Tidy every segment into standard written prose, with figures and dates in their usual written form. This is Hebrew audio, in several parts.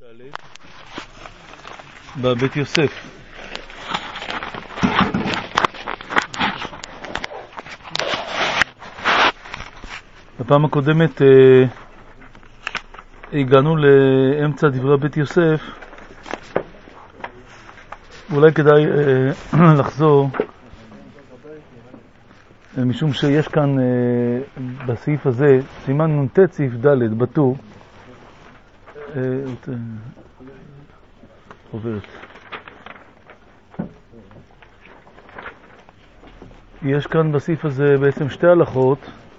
בבית יוסף. בפעם הקודמת הגענו לאמצע דברי בית יוסף. אולי כדאי לחזור, משום שיש כאן בסעיף הזה סימן נ"ט סעיף ד' בטור עוברת. יש כאן בסעיף הזה בעצם שתי הלכות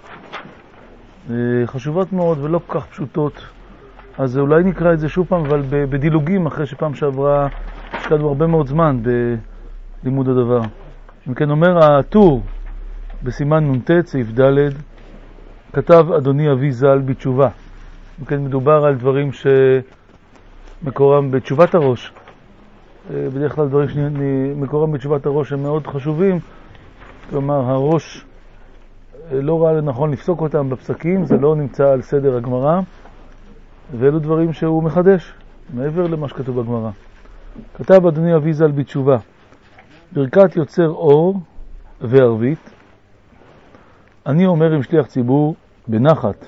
חשובות מאוד ולא כל כך פשוטות, אז אולי נקרא את זה שוב פעם, אבל בדילוגים, אחרי שפעם שעברה השקענו הרבה מאוד זמן בלימוד הדבר. אם כן, אומר הטור בסימן נ"ט סעיף ד', כתב אדוני אבי ז"ל בתשובה. אם כן, מדובר על דברים שמקורם בתשובת הראש. בדרך כלל דברים שמקורם בתשובת הראש הם מאוד חשובים, כלומר הראש לא ראה לנכון לפסוק אותם בפסקים, זה לא נמצא על סדר הגמרא, ואלו דברים שהוא מחדש מעבר למה שכתוב בגמרא. כתב אדוני אבי ז"ל בתשובה, ברכת יוצר אור וערבית, אני אומר עם שליח ציבור בנחת.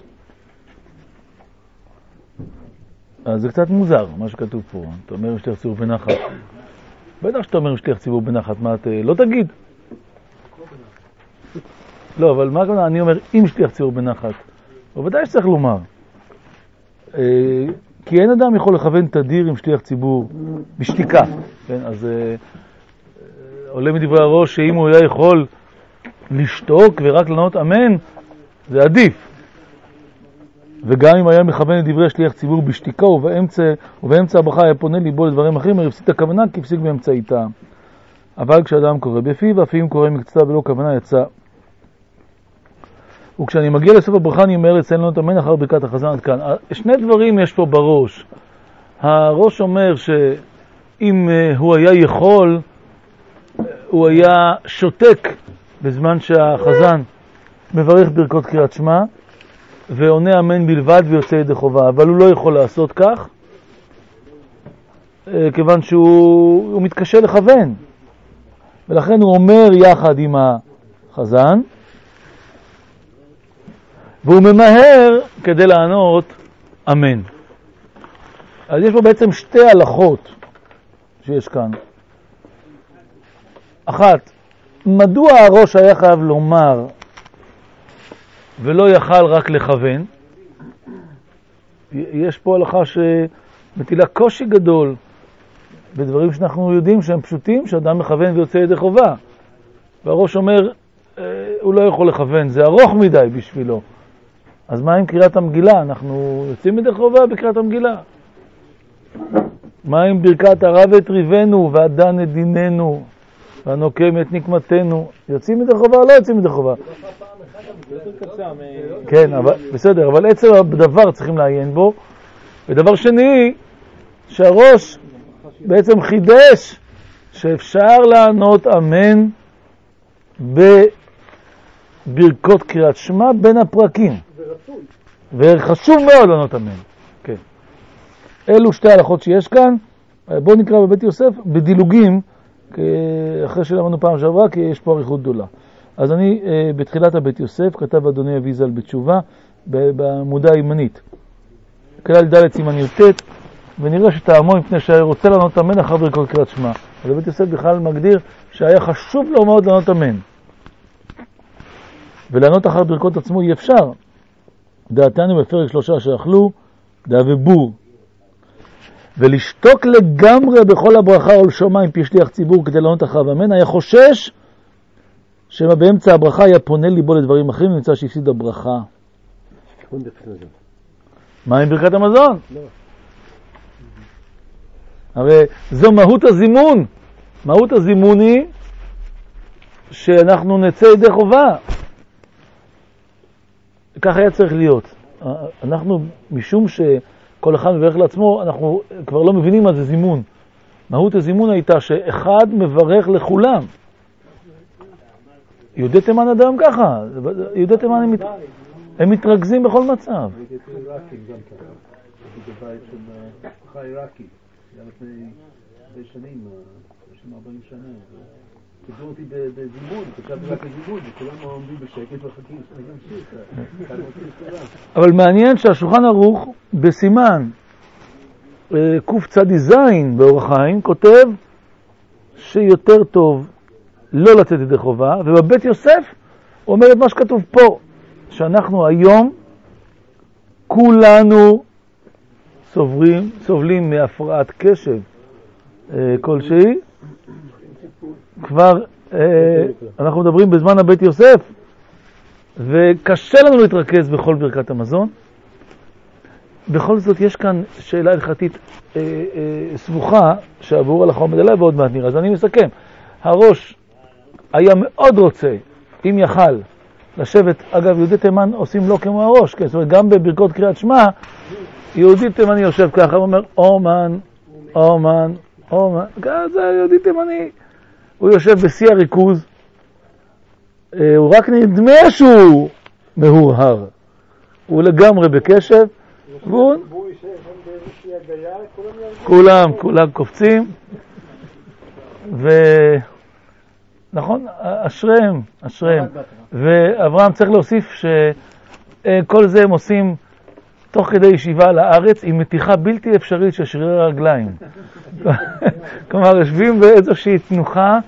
אז זה קצת מוזר מה שכתוב פה, אתה אומר עם שליח ציבור בנחת. בטח שאתה אומר עם שליח ציבור בנחת, מה אתה לא תגיד? לא, אבל מה הכוונה? אני אומר עם שליח ציבור בנחת. ובוודאי שצריך לומר. כי אין אדם יכול לכוון תדיר עם שליח ציבור בשתיקה. כן? אז עולה מדברי הראש שאם הוא היה יכול לשתוק ורק לענות אמן, זה עדיף. וגם אם היה מכוון את דברי שליח ציבור בשתיקה ובאמצע הברכה היה פונה ליבו לדברים אחרים, הוא הפסיק הכוונה כי הפסיק באמצעיתה. אבל כשאדם קורא בפיו, אף אם קורא מקצתה ולא כוונה יצא. וכשאני מגיע לסוף הברכה אני אומר לציין לנו את אמן אחר ברכת החזן עד כאן. שני דברים יש פה בראש. הראש אומר שאם הוא היה יכול, הוא היה שותק בזמן שהחזן מברך ברכות קריאת שמע ועונה אמן בלבד ויוצא ידי חובה, אבל הוא לא יכול לעשות כך כיוון שהוא מתקשה לכוון, ולכן הוא אומר יחד עם החזן והוא ממהר כדי לענות אמן. אז יש פה בעצם שתי הלכות שיש כאן. אחת, מדוע הראש היה חייב לומר ולא יכל רק לכוון? יש פה הלכה שמטילה קושי גדול בדברים שאנחנו יודעים שהם פשוטים, שאדם מכוון ויוצא ידי חובה, והראש אומר הוא לא יכול לכוון, זה ארוך מדי בשבילו. אז מה עם קריאת המגילה? אנחנו יוצאים ידי חובה בקריאת המגילה. מה עם ברכת הרב את ריבנו והדן את דיננו והנוקם את נקמתנו? יוצאים ידי חובה או לא יוצאים ידי חובה? כן, בסדר, אבל עצם הדבר צריכים לעיין בו. ודבר שני, שהראש בעצם חידש שאפשר לענות אמן בברכות קריאת שמע בין הפרקים. וחשוב מאוד לענות אמן. כן. אלו שתי הלכות שיש כאן. בואו נקרא בבית יוסף בדילוגים, אחרי שלמדנו פעם שעברה, כי יש פה אריכות גדולה. אז אני בתחילת הבית יוסף כתב אדוני אבי ז"ל בתשובה בעמודה הימנית, כלל ד' סימן י"ט, ונראה שטעמו מפני שהיה רוצה לענות אמן אחר ברכות קריאת שמע. אז הבית יוסף בכלל מגדיר שהיה חשוב לו מאוד לענות אמן, ולענות אחר ברכות עצמו אי אפשר. דעתנו בפרק 3 שאכלו דעה ובור, ולשתוק לגמרי בכל הברכה או לשומע עם פי שליח ציבור כדי לענות אחריו אמן, היה חושש שמה באמצע הברכה היה פונה ליבו לדברים אחרים ונמצא שהפסיד הברכה. מה עם ברכת המזון? לא. הרי זו מהות הזימון. מהות הזימון היא שאנחנו נצא ידי חובה. כך היה צריך להיות. אנחנו, משום שכל אחד מברך לעצמו, אנחנו כבר לא מבינים מה זה זימון. מהות הזימון הייתה שאחד מברך לכולם. יהודי תימן אדם ככה. יהודי תימן הם מתרכזים בכל מצב. בבית של משפחה עיראקי, היה לפני 40 שנה. קיבלו אותי בזימון, חשבתי רק לזימון, וכולם עומדים בשקט וחכים שאני אמשיך. אבל מעניין שהשולחן ערוך בסימן קצ"ז באורח חיים כותב שיותר טוב לא לצאת ידי חובה, ובבית יוסף הוא אומר את מה שכתוב פה, שאנחנו היום כולנו סובלים מהפרעת קשב כלשהי. כבר אנחנו מדברים בזמן הבית יוסף, וקשה לנו להתרכז בכל ברכת המזון. בכל זאת יש כאן שאלה הלכתית סבוכה שעבור הלכה עומד עליה ועוד מעט נראה. אז אני מסכם. הראש היה מאוד רוצה, אם יכל, לשבת, אגב יהודי תימן עושים לא כמו הראש, זאת אומרת גם בברכות קריאת שמע, יהודי תימני יושב ככה, הוא אומר אומן, אומן, אומן, זה יהודי תימני. הוא יושב בשיא הריכוז, הוא רק נדמה שהוא מהורהר, הוא לגמרי בקשב, כולם קופצים, ונכון, אשריהם, ואברהם צריך להוסיף שכל זה הם עושים תוך כדי ישיבה לארץ עם מתיחה בלתי אפשרית של שרירי הרגליים. כלומר, יושבים באיזושהי תנוחה.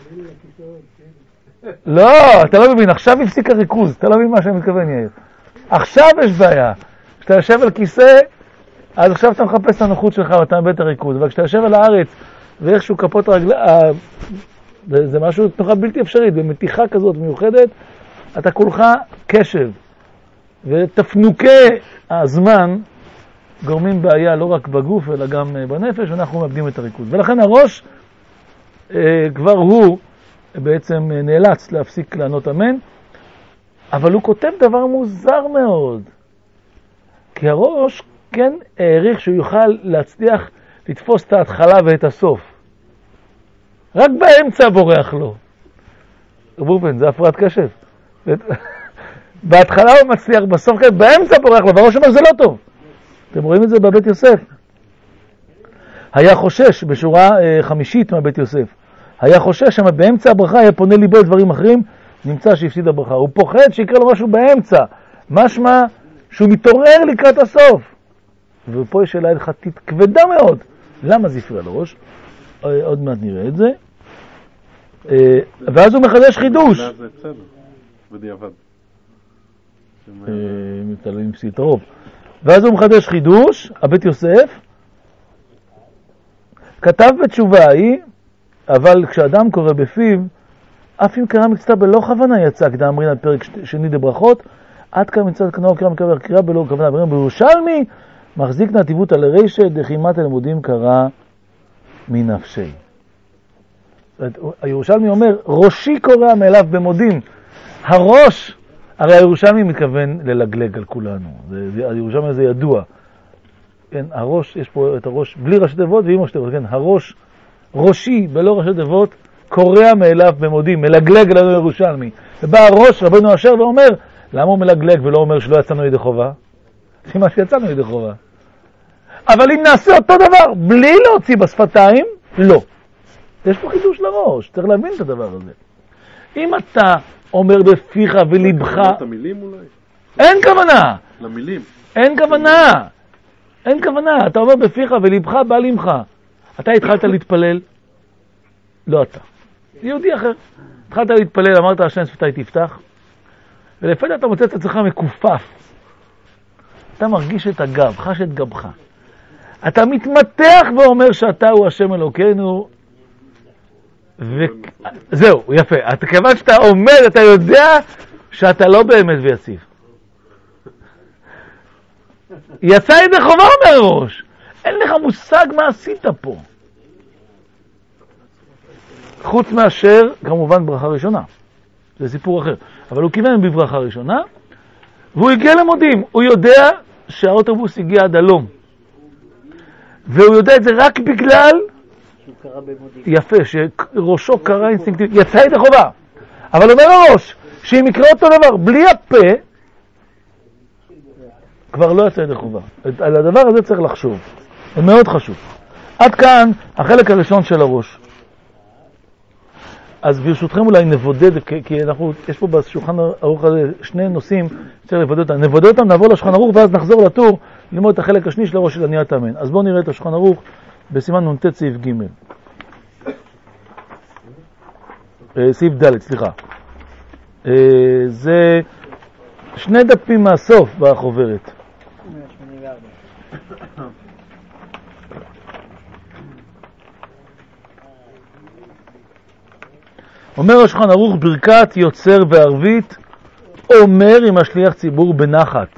לא, אתה לא מבין, עכשיו הפסיק הריכוז, אתה לא מבין מה שאני מתכוון, יאיר. עכשיו יש בעיה. כשאתה יושב על כיסא, אז עכשיו אתה מחפש את הנוחות שלך ואתה מבית הריכוז, אבל כשאתה יושב על הארץ ואיכשהו כפות הרגליים, זה משהו תנוחה בלתי אפשרית, במתיחה כזאת מיוחדת, אתה כולך קשב. ותפנוקי הזמן גורמים בעיה לא רק בגוף אלא גם בנפש, ואנחנו מאבדים את הריכוז. ולכן הראש כבר הוא בעצם נאלץ להפסיק לענות אמן, אבל הוא כותב דבר מוזר מאוד. כי הראש כן העריך שהוא יוכל להצליח לתפוס את ההתחלה ואת הסוף. רק באמצע בורח לו. רבובן, זה הפרעת קשב. בהתחלה הוא מצליח, בסוף כן, באמצע בורח לו, והראש אומר זה לא טוב. אתם רואים את זה בבית יוסף. היה חושש, בשורה חמישית מהבית יוסף, היה חושש שמה באמצע הברכה היה פונה ליבו דברים אחרים, נמצא שהפסיד הברכה. הוא פוחד שיקרה לו משהו באמצע, משמע שהוא מתעורר לקראת הסוף. ופה יש שאלה הלכתית כבדה מאוד. למה זה הפריע לראש? עוד מעט נראה את זה. ואז הוא מחדש חידוש. זה בסדר, בדיעבד. תלוי עם פסיט הרוב. ואז הוא מחדש חידוש, הבית יוסף, כתב בתשובה ההיא, אבל כשאדם קורא בפיו, אף אם קרא מקצתה בלא כוונה יצא, כדאמרין אמרין על פרק שני דברכות, עד כאן מצד כנאו קרא מקבל קריאה בלא כוונה, בירושלמי, מחזיק נתיבות על הרשת, דחימת הלימודים קרא מנפשי. הירושלמי אומר, ראשי קורא מאליו במודים. הראש, הרי הירושלמי מתכוון ללגלג על כולנו. הירושלמי הזה ידוע. כן, הראש, יש פה את הראש בלי ראשי תיבות ועם ראשי תיבות. כן, הראש, ראשי בלא ראשי תיבות, קורא מאליו במודים, מלגלג עלינו ירושלמי. ובא הראש, רבנו אשר, ואומר, למה הוא מלגלג ולא אומר שלא יצאנו ידי חובה? זה מה שיצאנו ידי חובה. אבל אם נעשה אותו דבר, בלי להוציא בשפתיים, לא. יש פה חידוש לראש, צריך להבין את הדבר הזה. אם אתה אומר בפיך ולבך... את המילים אולי? אין כוונה. למילים. אין כוונה. אין כוונה. אתה אומר בפיך ולבך בא למך. אתה התחלת להתפלל? לא אתה. יהודי אחר. התחלת להתפלל, אמרת השם שפתיי תפתח, ולפתע אתה מוצא את עצמך מקופף. אתה מרגיש את הגב, חש את גבך. אתה מתמתח ואומר שאתה הוא השם אלוקינו, וזהו, יפה. כיוון שאתה עומד, אתה יודע שאתה לא באמת ויציב. יצא ידי חובה אומר ראש. אין לך מושג מה עשית פה. חוץ מאשר, כמובן, ברכה ראשונה. זה סיפור אחר. אבל הוא כיוון בברכה ראשונה, והוא הגיע למודים. הוא יודע שהאוטובוס הגיע עד הלום. והוא יודע את זה רק בגלל... יפה, שראשו קרא אינסטינקטיבית. יצא ידי חובה. אבל אומר הראש, שאם יקרה אותו דבר בלי הפה, כבר לא יצא ידי חובה. על הדבר הזה צריך לחשוב. זה מאוד חשוב. עד כאן החלק הראשון של הראש. אז ברשותכם אולי נבודד, כי יש פה בשולחן ערוך הזה שני נושאים שצריך לבודד אותם. נבודד אותם, נעבור לשולחן ערוך ואז נחזור לטור ללמוד את החלק השני של הראש של עניית האמן. אז בואו נראה את השולחן ערוך בסימן נ"ט סעיף ג'. סעיף ד', סליחה. זה שני דפים מהסוף בחוברת. אומר השולחן ערוך ברכת יוצר וערבית, אומר עם השליח ציבור בנחת.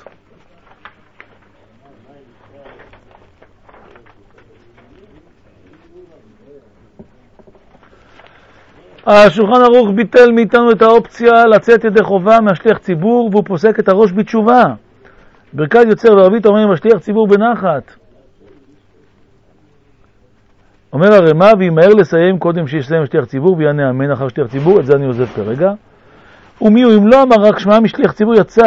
השולחן ערוך ביטל מאיתנו את האופציה לצאת ידי חובה מהשליח ציבור, והוא פוסק את הראש בתשובה. ברכת יוצר וערבית אומר עם השליח ציבור בנחת. אומר הרמ"א, וימהר לסיים קודם שיסיים שליח ציבור ויענה אמן אחר שליח ציבור, את זה אני עוזב כרגע. ומי הוא אם לא אמר רק שמע משליח ציבור יצא.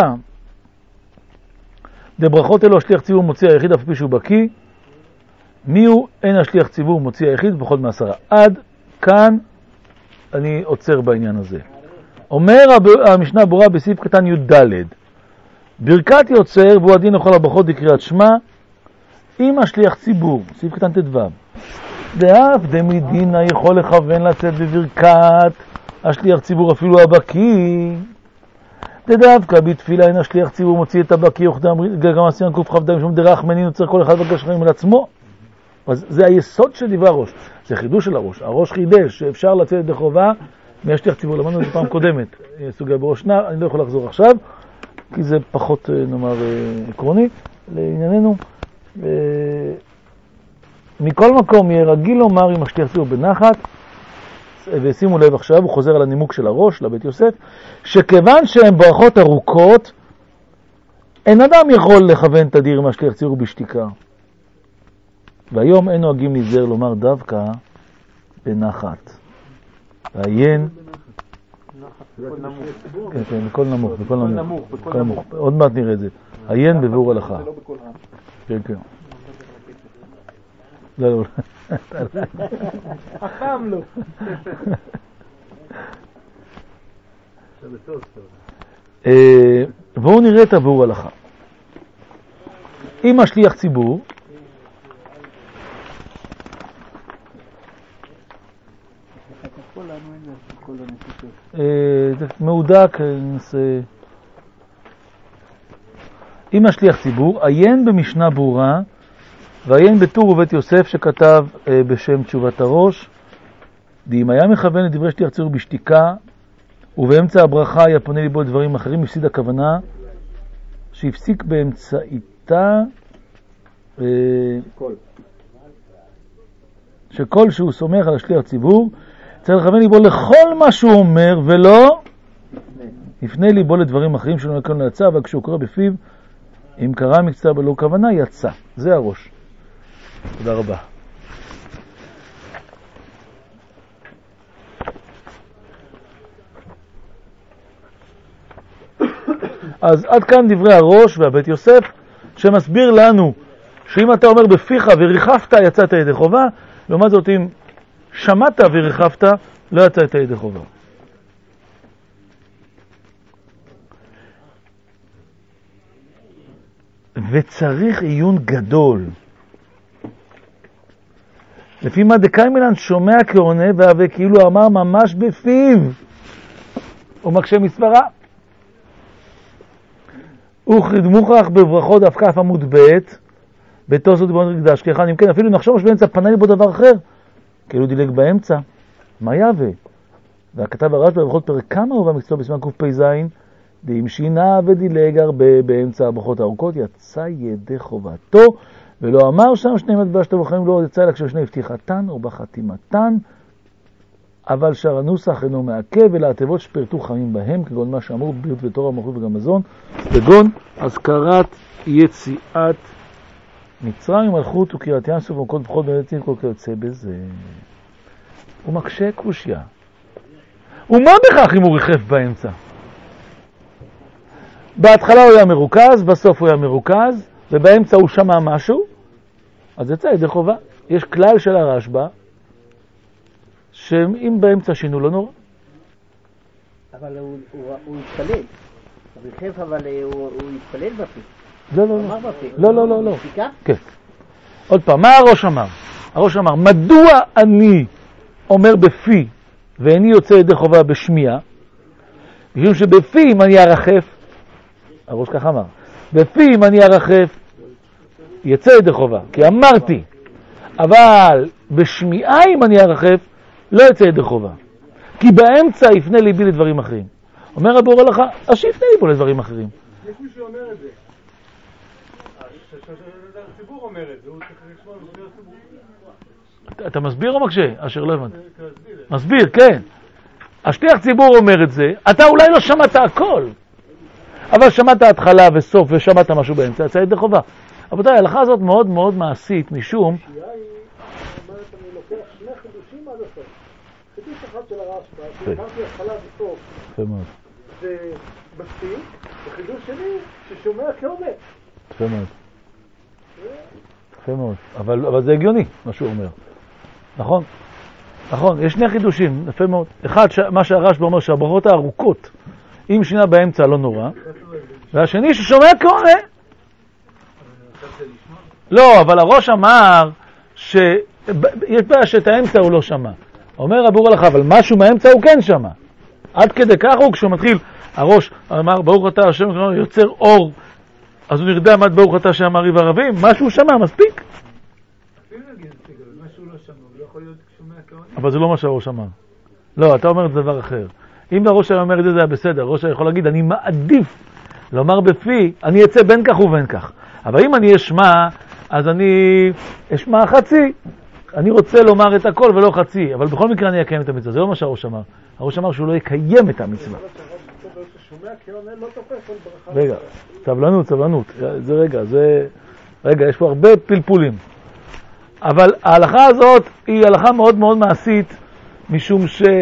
דברכות אלו השליח ציבור מוציא היחיד אף פי שהוא בקיא. מי הוא אין השליח ציבור מוציא היחיד פחות מ10. עד כאן אני עוצר בעניין הזה. אומר המשנה ברורה בסעיף קטן י"ד, ברכת יוצר והוא הדין לכל הברכות בקריאת שמע עם השליח ציבור, סעיף קטן ט"ו. ואף דמדינה יכול לכוון לצאת בברכת השליח ציבור אפילו הבקיא. דווקא בתפילה אין השליח ציבור מוציא את הבקיא גם הסימן קכ"ד משום דרך מנין צריך כל אחד לבקש חיים על עצמו. אז זה היסוד של דברי הראש, זה חידוש של הראש. הראש חידש שאפשר לצאת ידי חובה מהשליח ציבור. למדנו את זה פעם קודמת, סוגיה בראש נר, אני לא יכול לחזור עכשיו כי זה פחות נאמר עקרוני לענייננו. מכל מקום יהיה רגיל לומר עם השליח ציבור בנחת, ושימו לב עכשיו, הוא חוזר על הנימוק של הראש, לבית יוסף, שכיוון שהן ברכות ארוכות, אין אדם יכול לכוון תדיר עם השליח ציבור בשתיקה. והיום אין נוהגים להיזהר לומר דווקא בנחת. ועיין, כן, בכל נמוך, בכל נמוך. עוד מעט נראה את זה. עיין בביאור הלכה. כן, כן. לא. אף פעם לא. בואו נראה את הביאור הלכה. אם השליח ציבור, מעודק, ננסה. אם השליח ציבור, עיין במשנה ברורה, ועיין בטור ובית יוסף שכתב בשם תשובת הראש, ואם היה מכוון לדברי שליח ציבור בשתיקה, ובאמצע הברכה היה פונה ליבו לדברים אחרים, הפסיד הכוונה שהפסיק באמצעיתה שכל שהוא סומך על השליח ציבור, צריך לכוון ליבו לכל מה שהוא אומר, ולא יפנה ליבו לדברים אחרים שלא נקרא ליצא, אבל כשהוא קורא בפיו, אם קרא מקצה בלא כוונה, יצא. זה הראש. תודה רבה. אז עד כאן דברי הראש והבית יוסף, שמסביר לנו שאם אתה אומר בפיך וריחפת, יצאת ידי חובה, לעומת זאת אם שמעת וריחפת, לא יצאת ידי חובה. וצריך עיון גדול. לפי מה דקיימלן שומע כעונה והווה כאילו אמר ממש בפיו. הוא מקשה מסברה. וכרד מוכרח בברכות דף כף עמוד ב' בתוספות בון מקדש כאחד. אם כן אפילו נחשוב שבאמצע פנה לי בו דבר אחר, כאילו דילג באמצע. מה יהווה? והכתב הרש בברכות פרק כמה הוא במקצוע בסימן קפ"ז, דאם שינה ודילג הרבה באמצע הברכות הארוכות, יצא ידי חובתו, ולא אמר שם שני מטבע שאתם בחיים לא יצא אלא כששני פתיחתן או בחתימתן, אבל שער הנוסח אינו מעכב, אלא התיבות שפרטו חמים בהם, כגון מה שאמרו בבריאות ותורה ומחריב וגם מזון, כגון הזכרת יציאת מצרים, מלכות וקריאת ים סוף ומקוד ברכות בנצים כל כיוצא בזה. הוא מקשה קושיה. ומה בכך אם הוא ריחף באמצע? בהתחלה הוא היה מרוכז, בסוף הוא היה מרוכז, ובאמצע הוא שמע משהו, אז יצא ידי חובה. יש כלל של הרשב"א, שאם באמצע שינו לא נורא. אבל הוא התפלל. בחיף, אבל הוא התפלל בפה. לא, לא, לא. לא, לא, לא. כן. עוד פעם, מה הראש אמר? הראש אמר, מדוע אני אומר בפי, ואיני יוצא ידי חובה בשמיעה? משום שבפי אם אני ארחף, הראש כך אמר, בפי אם אני ארחף, יצא ידי חובה, כי אמרתי, אבל בשמיעה אם אני ארחף, לא יצא ידי חובה. כי באמצע יפנה ליבי לדברים אחרים. אומר הבור הלכה, אז שיפנה ליבו לדברים אחרים. יש מי שאומר את זה. הציבור אומר את זה, הוא צריך לשמוע מסביר הציבור. אתה מסביר או מקשה? אשר לא הבנתי. מסביר, כן. השליח ציבור אומר את זה, אתה אולי לא שמעת הכל, אבל שמעת התחלה וסוף ושמעת משהו באמצע, יצא ידי חובה. אבל ההלכה הזאת מאוד מאוד מעשית, משום... השאלה היא, אומרת, אני לוקח שני חידושים עד הסוף. חידוש אחד של הרשב"א, שהקמתי התחלה וסוף. יפה מאוד. זה מספיק, וחידוש שני, ששומע כעומד. יפה מאוד. יפה מאוד. אבל זה הגיוני, מה שהוא אומר. נכון? נכון, יש שני חידושים, יפה מאוד. אחד, מה שהרשב"א אומר, שהברכות הארוכות, אם שינה באמצע לא נורא, והשני ששומע כעומד. לא, אבל הראש אמר יש בעיה שאת האמצע הוא לא שמע. אומר הבור הלכה, אבל משהו מהאמצע הוא כן שמע. עד כדי כך הוא, כשהוא מתחיל, הראש אמר, ברוך אתה השם יוצר אור, אז הוא נרדם עד ברוך אתה השם מעריב ערבים, משהו שמע, מספיק. אבל זה לא מה שהראש אמר. לא, אתה אומר את דבר אחר. אם הראש אומר את זה, זה היה בסדר. הראש יכול להגיד, אני מעדיף לומר בפי, אני אצא בין כך ובין כך. אבל אם אני אשמע, אז אני אשמע חצי. אני רוצה לומר את הכל ולא חצי, אבל בכל מקרה אני אקיים את המצווה. זה לא מה שהראש אמר. הראש אמר שהוא לא יקיים את המצווה. רגע, סבלנות. רגע, יש פה הרבה פלפולים. אבל ההלכה הזאת היא הלכה מאוד מאוד מעשית, משום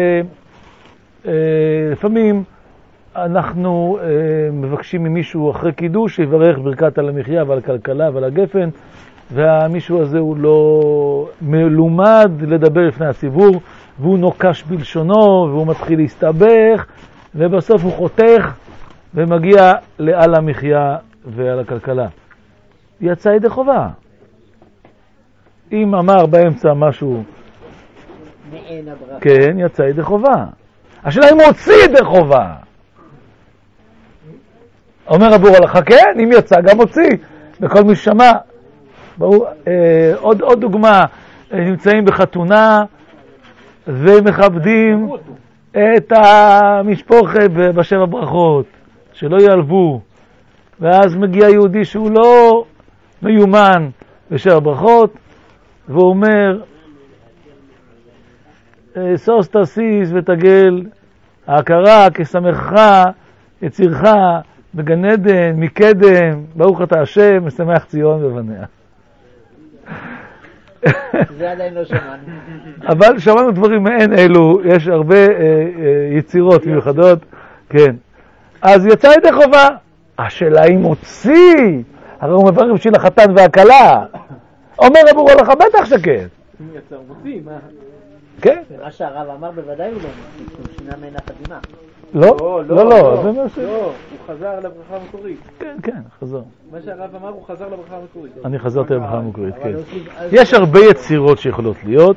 שלפעמים אנחנו מבקשים ממישהו אחרי קידוש שיברך ברכת על המחיה ועל הכלכלה ועל הגפן, והמישהו הזה הוא לא מלומד לדבר לפני הציבור, והוא נוקש בלשונו, והוא מתחיל להסתבך, ובסוף הוא חותך ומגיע לעל המחיה ועל הכלכלה. יצא ידי חובה. אם אמר באמצע משהו, כן, יצא ידי חובה. השאלה אם הוא הוציא ידי חובה. אומר הבור הלכה, כן, אם יצא גם הוציא. וכל מי ששמע. עוד דוגמה, נמצאים בחתונה ומכבדים את המשפחה בשבע ברכות, שלא ייעלבו. ואז מגיע יהודי שהוא לא מיומן בשבע ברכות, והוא אומר, סוס תסיס ותגל, ההכרה כשמחך, יצירך, בגן עדן, מקדם, ברוך אתה השם, משמח ציון ובניה. זה עדיין לא שמענו. אבל שמענו דברים מעין אלו, יש הרבה יצירות מיוחדות, כן. אז יצא ידי חובה. השאלה אם הוציא, הרי הוא מברך בשביל החתן והכלה. אומר הבור הלכה, בטח שכן. אם יצא מוציא, מה? כן. ומה שהרב אמר בוודאי הוא לא מוציא, הוא שינה מעין החתימה. לא. לא, הוא חזר לברכה המקורית. כן, חזר. מה שהרב אמר, הוא חזר לברכה המקורית. אני חזרתי לברכה המקורית, כן. יש הרבה יצירות שיכולות להיות.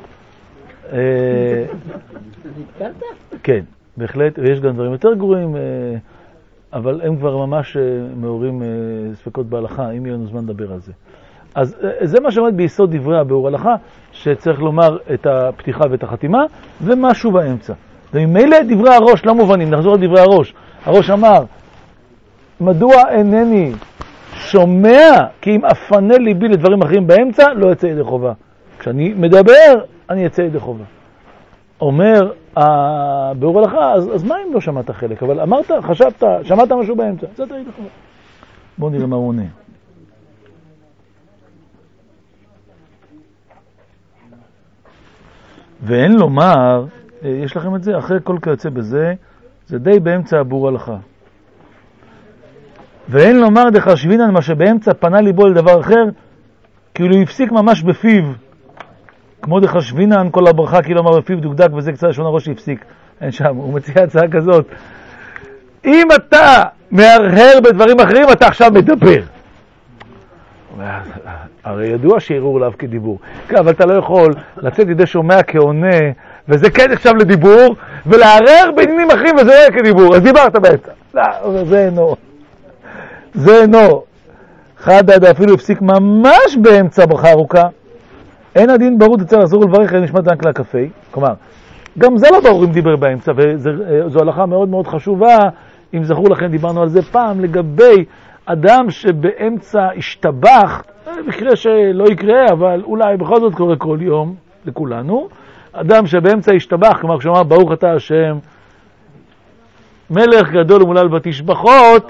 נתקלת? כן, בהחלט, ויש גם דברים יותר גרועים, אבל הם כבר ממש מעוררים ספקות בהלכה, אם יהיה לנו זמן לדבר על זה. אז זה מה שעומד ביסוד דברי הביאור הלכה, שצריך לומר את הפתיחה ואת החתימה, ומשהו באמצע. וממילא דברי הראש לא מובנים, נחזור על דברי הראש. הראש אמר, מדוע אינני שומע כי אם אפנה ליבי לדברים אחרים באמצע, לא יצא ידי חובה. כשאני מדבר, אני יצא ידי חובה. אומר הביאור הלכה, אז מה אם לא שמעת חלק? אבל אמרת, חשבת, שמעת משהו באמצע, יצאת ידי חובה. בואו נראה מה הוא עונה. ואין לומר, יש לכם את זה, אחרי כל כיוצא בזה, זה די באמצע הביאור הלכה. ואין לומר דחשבינן מה שבאמצע פנה ליבו לדבר אחר, כאילו הפסיק ממש בפיו. כמו דחשבינן כל הברכה כאילו אמר בפיו דוקדק, וזה קצת לשון הראש שהפסיק. אין שם, הוא מציע הצעה כזאת. אם אתה מהרהר בדברים אחרים, אתה עכשיו מדבר. הרי ידוע שערעור לאו כדיבור. אבל אתה לא יכול לצאת ידי שומע כעונה, וזה כן עכשיו לדיבור, ולהרהר בעניינים אחרים וזה לא כדיבור. אז דיברת באמצע. לא, זה אינו. זה אינו. חדד אפילו הפסיק ממש באמצע ברכה ארוכה. אין הדין ברור תצא לחזור ולברך, אין נשמע דנק לקפי. כלומר, גם זה לא ברור אם דיבר באמצע, וזו הלכה מאוד מאוד חשובה. אם זכור לכם, דיברנו על זה פעם, לגבי אדם שבאמצע השתבח, מקרה שלא יקרה, אבל אולי בכל זאת קורה כל יום לכולנו, אדם שבאמצע השתבח, כלומר כשאמר ברוך אתה השם, מלך גדול ומולל בתשבחות,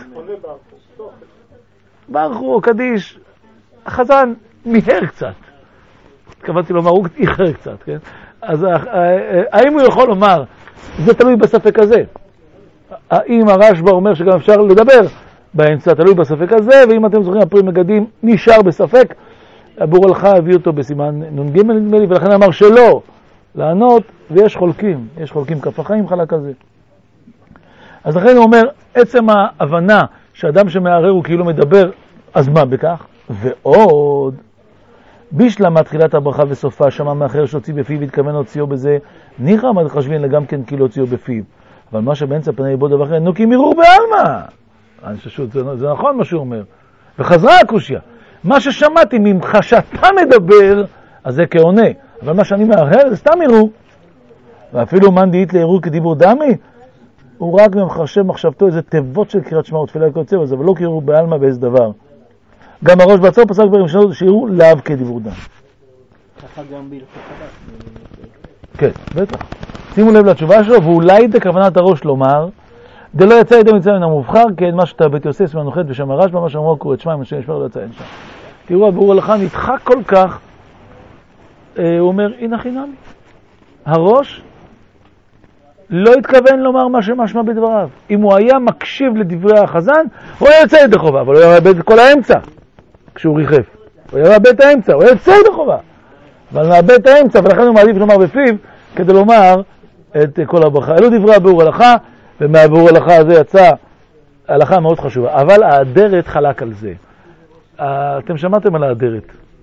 ברוך הוא קדיש, החזן מיהר קצת, התכוונתי לומר, הוא איחר קצת, כן? אז האם הוא יכול לומר, זה תלוי בספק הזה, האם הרשב"א אומר שגם אפשר לדבר באמצע, תלוי בספק הזה, ואם אתם זוכרים, הפרי מגדים נשאר בספק, אבור הלכה הביא אותו בסימן נ"ג נדמה לי, ולכן אמר שלא לענות, ויש חולקים, יש חולקים כף החיים חלק הזה. אז לכן הוא אומר, עצם ההבנה שאדם שמערער הוא כאילו מדבר, אז מה בכך? ועוד, בשלמה תחילת הברכה וסופה, שמע מאחר שהוציא בפיו והתכוון להוציאו בזה, ניחא מה חשבין לגם כן כאילו הוציאו בפיו. אבל מה שבאמצע פני ליבו דבר אחר, נו כי מירור בעלמא. אני חושב זה נכון מה שהוא אומר. וחזרה הקושיה. מה ששמעתי ממך שאתה מדבר, אז זה כעונה. אבל מה שאני מערער זה סתם ערעור. ואפילו מאן דאית לערעור כדיבור דמי, הוא רק מחשב מחשבתו איזה תיבות של קריאת שמע ותפילה כיוצא בזה, אבל לא כערעור בעלמא באיזה דבר. גם הראש בעצור פסק דברים שלנו שערעור לאו כדיבור דמי. ככה גם בהלכות שבת. כן, בטח. שימו לב לתשובה שלו, ואולי בכוונת הראש לומר, דלא יצא ידי מצווה מן המובחר, כן מה שאתה בית יוסף מנוחת ושם הרשב"א, מה שאמרו קורא את שמע, מה שנשמר לא יצא אין שם. תראו, הביאור הלכה נדחק כל כך, הוא אומר, הנה חינמי. הראש לא התכוון לומר מה שמשמע בדבריו. אם הוא היה מקשיב לדברי החזן, הוא היה יוצא ידי חובה, אבל הוא היה מאבד את כל האמצע, כשהוא ריחף. הוא היה מאבד את האמצע, הוא היה יוצא ידי חובה. אבל מאבד את האמצע, ולכן הוא מעדיף לומר בפיו, כדי לומר את כל הברכה. אלו דברי הביאור הלכה, ומהביאור הלכה הזה יצא הלכה מאוד חשובה. אבל האדרת חלק על זה. אתם שמעתם על האדרת?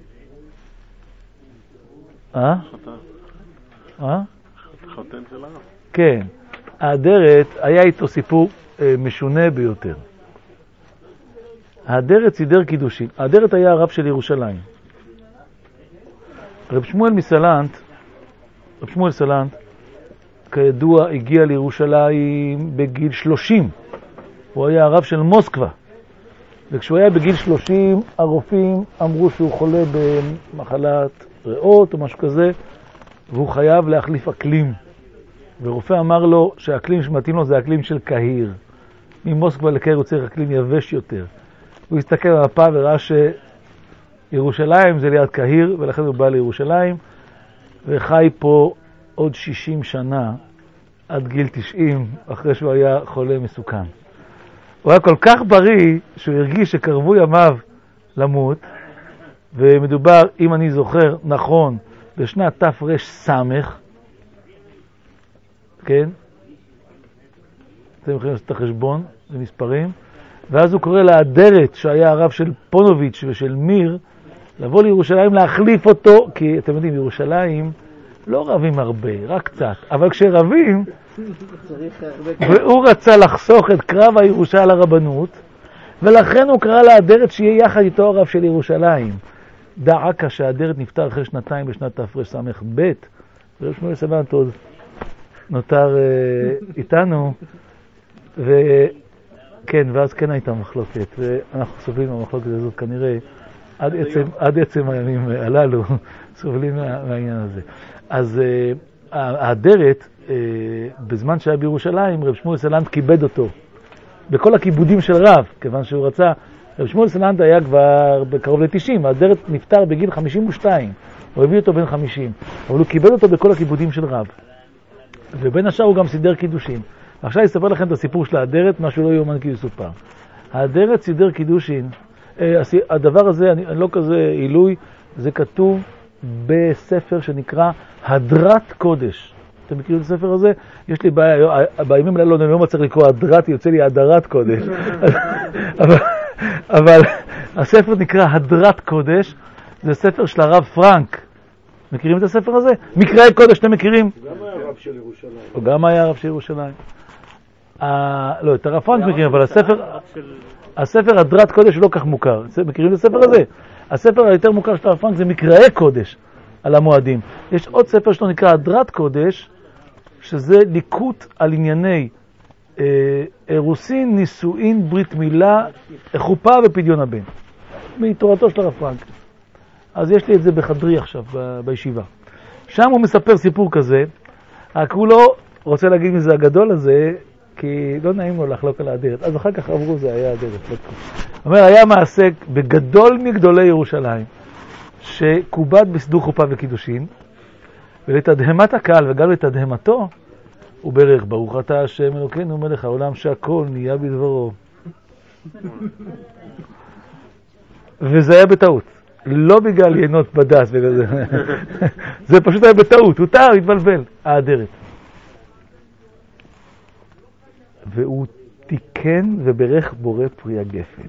חותם של הרב. כן. האדרת היה איתו סיפור משונה ביותר. האדרת סידר קידושין. האדרת היה הרב של ירושלים. רב שמואל סלנט, כידוע, הגיע לירושלים בגיל 30. הוא היה הרב של מוסקבה. וכשהוא היה בגיל 30, הרופאים אמרו שהוא חולה במחלת ריאות או משהו כזה, והוא חייב להחליף אקלים. ורופא אמר לו שהאקלים שמתאים לו זה אקלים של קהיר. ממוסקבה לקהיר הוא צריך אקלים יבש יותר. הוא הסתכל על המפה וראה שירושלים זה ליד קהיר, ולכן הוא בא לירושלים, וחי פה עוד 60 שנה, עד גיל 90, אחרי שהוא היה חולה מסוכן. הוא היה כל כך בריא, שהוא הרגיש שקרבו ימיו למות, ומדובר, אם אני זוכר נכון, בשנת תר"ס, כן? אתם יכולים לעשות את החשבון, זה מספרים, ואז הוא קורא לאדרת, שהיה הרב של פונוביץ' ושל מיר, לבוא לירושלים להחליף אותו, כי אתם יודעים, ירושלים לא רבים הרבה, רק קצת, אבל כשרבים, והוא רצה לחסוך את קרב הירושה על הרבנות, ולכן הוא קרא לאדרת שיהיה יחד איתו הרב של ירושלים. דעקה שהאדרת נפטר אחרי שנתיים בשנת תרס"ב, ורב שמואל סלנט עוד נותר איתנו, וכן, ואז כן הייתה מחלוקת, ואנחנו סובלים מהמחלוקת הזאת כנראה עד עצם הימים הללו, סובלים מהעניין הזה. אז האדרת, בזמן שהיה בירושלים, רב שמואל סלנט כיבד אותו בכל הכיבודים של רב, כיוון שהוא רצה. רב שמואל סלנט היה כבר בקרוב ל-90, האדרת נפטר בגיל 52, הוא הביא אותו בן 50, אבל הוא כיבד אותו בכל הכיבודים של רב, ובין השאר הוא גם סידר קידושים. עכשיו אספר לכם את הסיפור של האדרת, משהו לא יאומן כי יסופר. האדרת סידר קידושין. הדבר הזה, אני לא כזה עילוי, זה כתוב בספר שנקרא הדרת קודש. אתם מכירים את הספר הזה? יש לי בעיה, בימים האלה אני לא מצליח לקרוא הדרת, יוצא לי הדרת קודש. אבל הספר נקרא הדרת קודש, זה ספר של הרב פרנק. מכירים את הספר הזה? מקראי קודש, אתם מכירים? הוא גם היה רב של ירושלים. הוא גם היה רב של ירושלים. לא, את הרב פרנק מכירים, אבל הספר הדרת קודש הוא לא כך מוכר. מכירים את הספר הזה? הספר היותר מוכר של הרב פרנק זה מקראי קודש על המועדים. יש עוד ספר שלו נקרא הדרת קודש, שזה ליקוט על ענייני אירוסין, נישואין, ברית מילה, חופה ופדיון הבן. מתורתו של הרב פרנק. אז יש לי את זה בחדרי עכשיו, בישיבה. שם הוא מספר סיפור כזה, רק הוא לא רוצה להגיד מזה הגדול הזה, כי לא נעים לו לחלוק על האדרת. אז אחר כך עברו זה היה האדרת. אומר, היה מעשה בגדול מגדולי ירושלים, שקובד בסדור חופה וקידושין, ולתדהמת הקהל וגם לתדהמתו, הוא ברך, ברוך אתה השם אלוקינו מלך העולם שהכל נהיה בדברו. וזה היה בטעות. לא בגלל יינות בדס, זה פשוט היה בטעות, הוא טעה, התבלבל, האדרת. והוא תיקן וברך בורא פרי הגפן.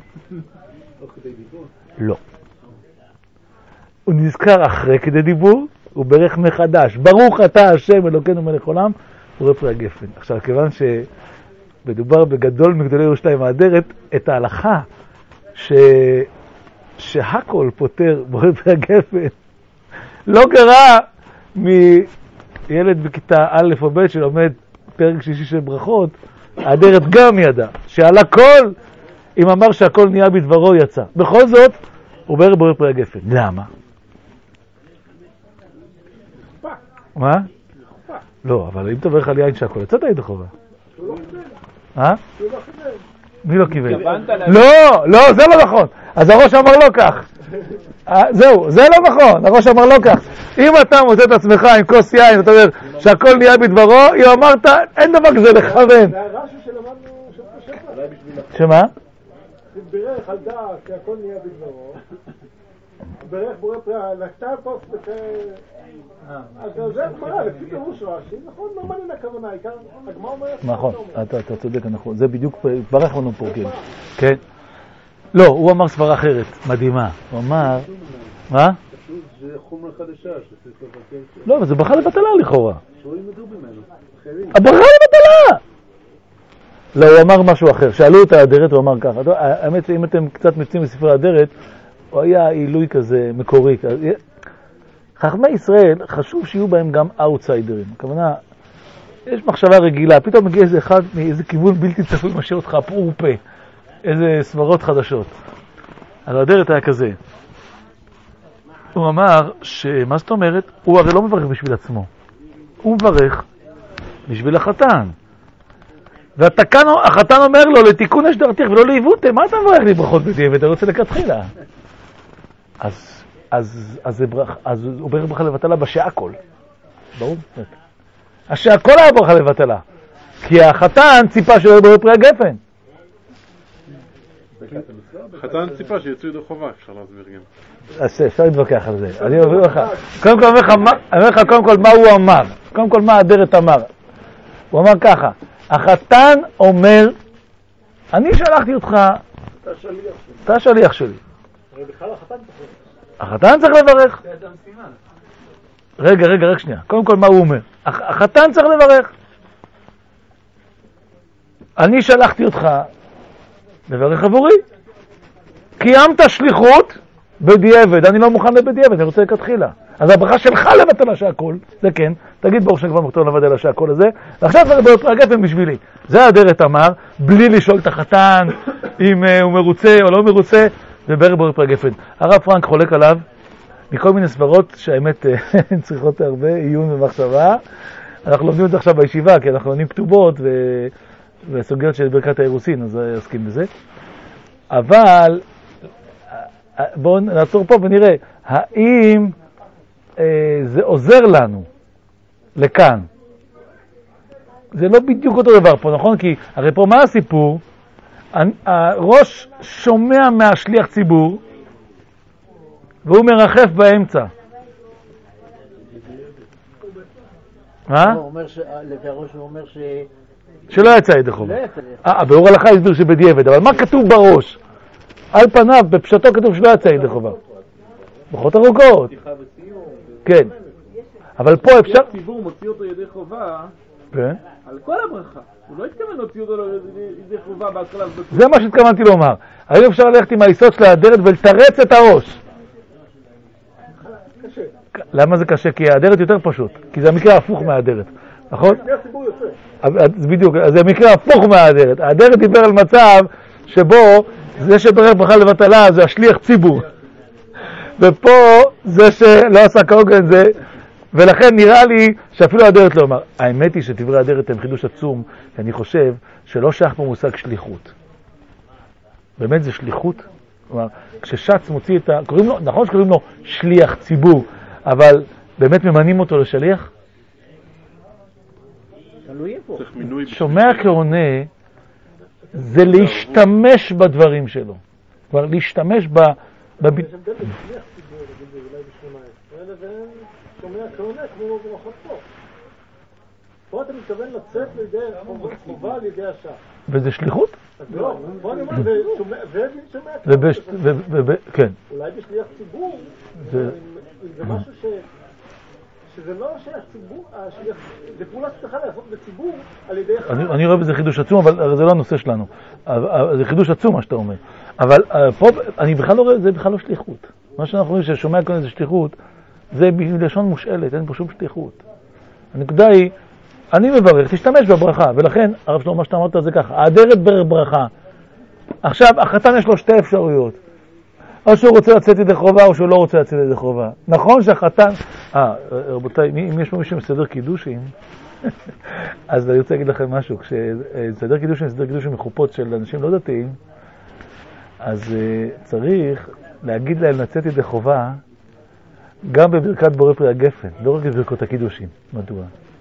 לא. הוא נזכר אחרי כדי דיבור, הוא ברך מחדש. ברוך אתה השם אלוקינו מלך עולם, בורא פרי הגפן. עכשיו, כיוון שמדובר בגדול מגדולי ירושלים האדרת, את ההלכה שהכל פותר בורא פרי הגפן, לא גרע מילד בכיתה א' או ב' שלומד פרק שישי של ברכות, האדרת גם ידע, שעל הכל, אם אמר שהכל נהיה בדברו יצא. בכל זאת, הוא ברך בורא פרי הגפן. למה? מה? לא, אבל אם תברך על יין שהכל, יצאת ידי חובה. מי לא כיוון? לא, זה לא נכון. אז הראש אמר לא כך. זהו, זה לא נכון. הראש אמר לא כך. אם אתה מוצא את עצמך עם כוס יין, אתה אומר שהכל נהיה בדברו, אם אמרת, אין דבר כזה לכוון. זה הרש"י שלמדנו שבוע. שמה? בירך על דעת שהכל נהיה בדברו. בירך בורא פרי, לקטה פה אז זה גמרא, לפי פירוש רש"י, נכון, לא מעניין הכוונה, העיקר, הגמרא אומרת... נכון, אתה צודק, נכון, זה בדיוק ברך לנו פה, כן. לא, הוא אמר סברה אחרת, מדהימה, הוא אמר, מה? זה חומר חדשה, לא, אבל זה ברכה לבטלה לכאורה. שלא ילמדו ממנו, הברכה לבטלה! לא, הוא אמר משהו אחר, שאלו את האדרת, הוא אמר ככה, האמת שאם אתם קצת מצאים בספרי האדרת, הוא היה עילוי כזה מקורי, חכמי ישראל חשוב שיהיו בהם גם אאוטסיידרים. הכוונה, יש מחשבה רגילה, פתאום מגיע איזה אחד מאיזה כיוון בלתי צפוי משאיר אותך פעור פה, איזה סברות חדשות. אז האדרת היה כזה. הוא אמר שמה זאת אומרת? הוא הרי לא מברך בשביל עצמו. הוא מברך בשביל החתן. והחתן אומר לו, לתיקון השדרתך ולא לעיוות, מה אתה מברך לי ברכות בדיעבד? אתה רוצה לכתחילה. אז הוא ברך ברכה לבטלה בשעקול. ברור? השעקול היה ברכה לבטלה. כי החתן ציפה שהוא יהיה פרי הגפן. חתן ציפה שיצאו ידי חובה, אפשר להסביר גם. אז אפשר להתווכח על זה. אני אומר לך, קודם כל אומר לך קודם כל מה הוא אמר. קודם כל מה האדרת אמר. הוא אמר ככה, החתן אומר, אני שלחתי אותך, אתה שליח שלי. החתן צריך לברך. רגע, רק שנייה. קודם כל מה הוא אומר? החתן צריך לברך. אני שלחתי אותך לברך עבורי. קיימת שליחות בדיעבד. אני לא מוכן לבדיעבד, אני רוצה לכתחילה. אז הברכה שלך לבטלה שהכל, זה כן. תגיד ברוך שכבר מוכתר לבטלה שהכל הזה. ועכשיו זה לבטלה הגפן בשבילי. זה האדרת אמר, בלי לשאול את החתן אם הוא מרוצה או לא מרוצה. וברך בורא פרי הגפן. הרב פרנק חולק עליו מכל מיני סברות שהאמת צריכות הרבה עיון ומחשבה. אנחנו לומדים את זה עכשיו בישיבה, כי אנחנו לומדים כתובות וסוגיות של ברכת האירוסין, אז עסקים בזה. אבל בואו נעצור פה ונראה, האם זה עוזר לנו לכאן? זה לא בדיוק אותו דבר פה, נכון? כי הרי פה מה הסיפור? הראש שומע מהשליח ציבור, והוא מרחף באמצע. מה? הוא אומר לפי הראש הוא אומר שלא יצא ידי חובה. באור הלכה הסביר שבדיעבד, אבל מה כתוב בראש? על פניו, בפשטו כתוב שלא יצא ידי חובה. ברכות ארוכות. כן. אבל פה אפשר... הציבור מוציא אותו ידי חובה כן. על כל הברכה. הוא לא התכוון להוציא אותו ידי חובה בהתחלה. זה מה שהתכוונתי לומר. היום אפשר ללכת עם היסוד של האדרת ולתרץ את הראש. למה זה קשה? כי האדרת יותר פשוט. כי זה המקרה ההפוך מהאדרת. נכון? בדיוק, זה המקרה ההפוך מהאדרת. האדרת דיבר על מצב שבו זה שברך ברכה לבטלה זה השליח ציבור. ופה זה שלא עשה כהוגן זה, ולכן נראה לי שאפילו האדרת לא אומר. האמת היא שדברי האדרת הם חידוש עצום, כי אני חושב שלא שייך פה מושג שליחות. באמת זה שליחות. כלומר, כששץ מוציא את קוראים לו, נכון שקוראים לו שליח ציבור, אבל באמת ממנים אותו לשליח? שומע כעונה זה להשתמש בדברים שלו. כבר להשתמש ב... יש הבדל בשליח ציבור, אולי ב-18, לבין שומע כעונה כמו ברכות פה. פה אתה מתכוון לצאת לידי חובה על ידי השעה. וזה שליחות? לא, פה אני אומר, זה שומע כעונה. כן. אולי בשליח ציבור, זה משהו שזה לא שייך ציבור, זה פעולה שצריכה לעשות בציבור על ידי אחד. אני רואה בזה חידוש עצום, אבל זה לא הנושא שלנו. זה חידוש עצום מה שאתה אומר. אבל פה, אני בכלל לא רואה, זה בכלל לא שליחות. מה שאנחנו רואים ששומע כאן איזה שליחות, זה בלשון מושאלת, אין פה שום שליחות. הנקודה היא, אני מברך, תשתמש בברכה, ולכן, הרב שלמה, מה שאתה אמרת זה ככה, האדרת ברך ברכה. עכשיו, החתן יש לו שתי אפשרויות. או שהוא רוצה לצאת ידי חובה, או שהוא לא רוצה לצאת ידי חובה. נכון שהחתן... רבותיי, אם יש פה מישהו מסדר קידושים, אז אני רוצה להגיד לכם משהו. כשסדר קידושים, סדר קידושים מחופות של אנשים לא דתיים, אז צריך להגיד להם לצאת ידי חובה, גם בברכת בורא פרי הגפן, לא רק בברכות הקידושים. מדוע?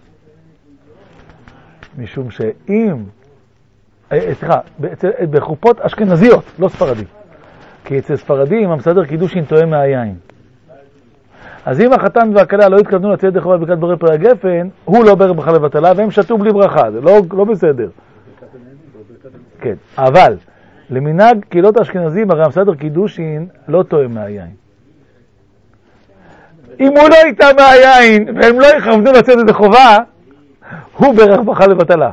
משום שאם... סליחה, בחופות אשכנזיות, לא ספרדים. כי אצל ספרדים המסדר קידושין תואם מהיין. אז אם החתן והכלה לא התכוונו לצאת ידי חובה ברכת בורא פרי הגפן, הוא לא ברך ברכה לבטלה והם שתו בלי ברכה, זה לא בסדר. כן, אבל למנהג קהילות האשכנזים הרי המסדר קידושין לא תואם מהיין. אם הוא לא איתה מהיין והם לא יכוונו לצאת ידי חובה, הוא ברך ברכה לבטלה.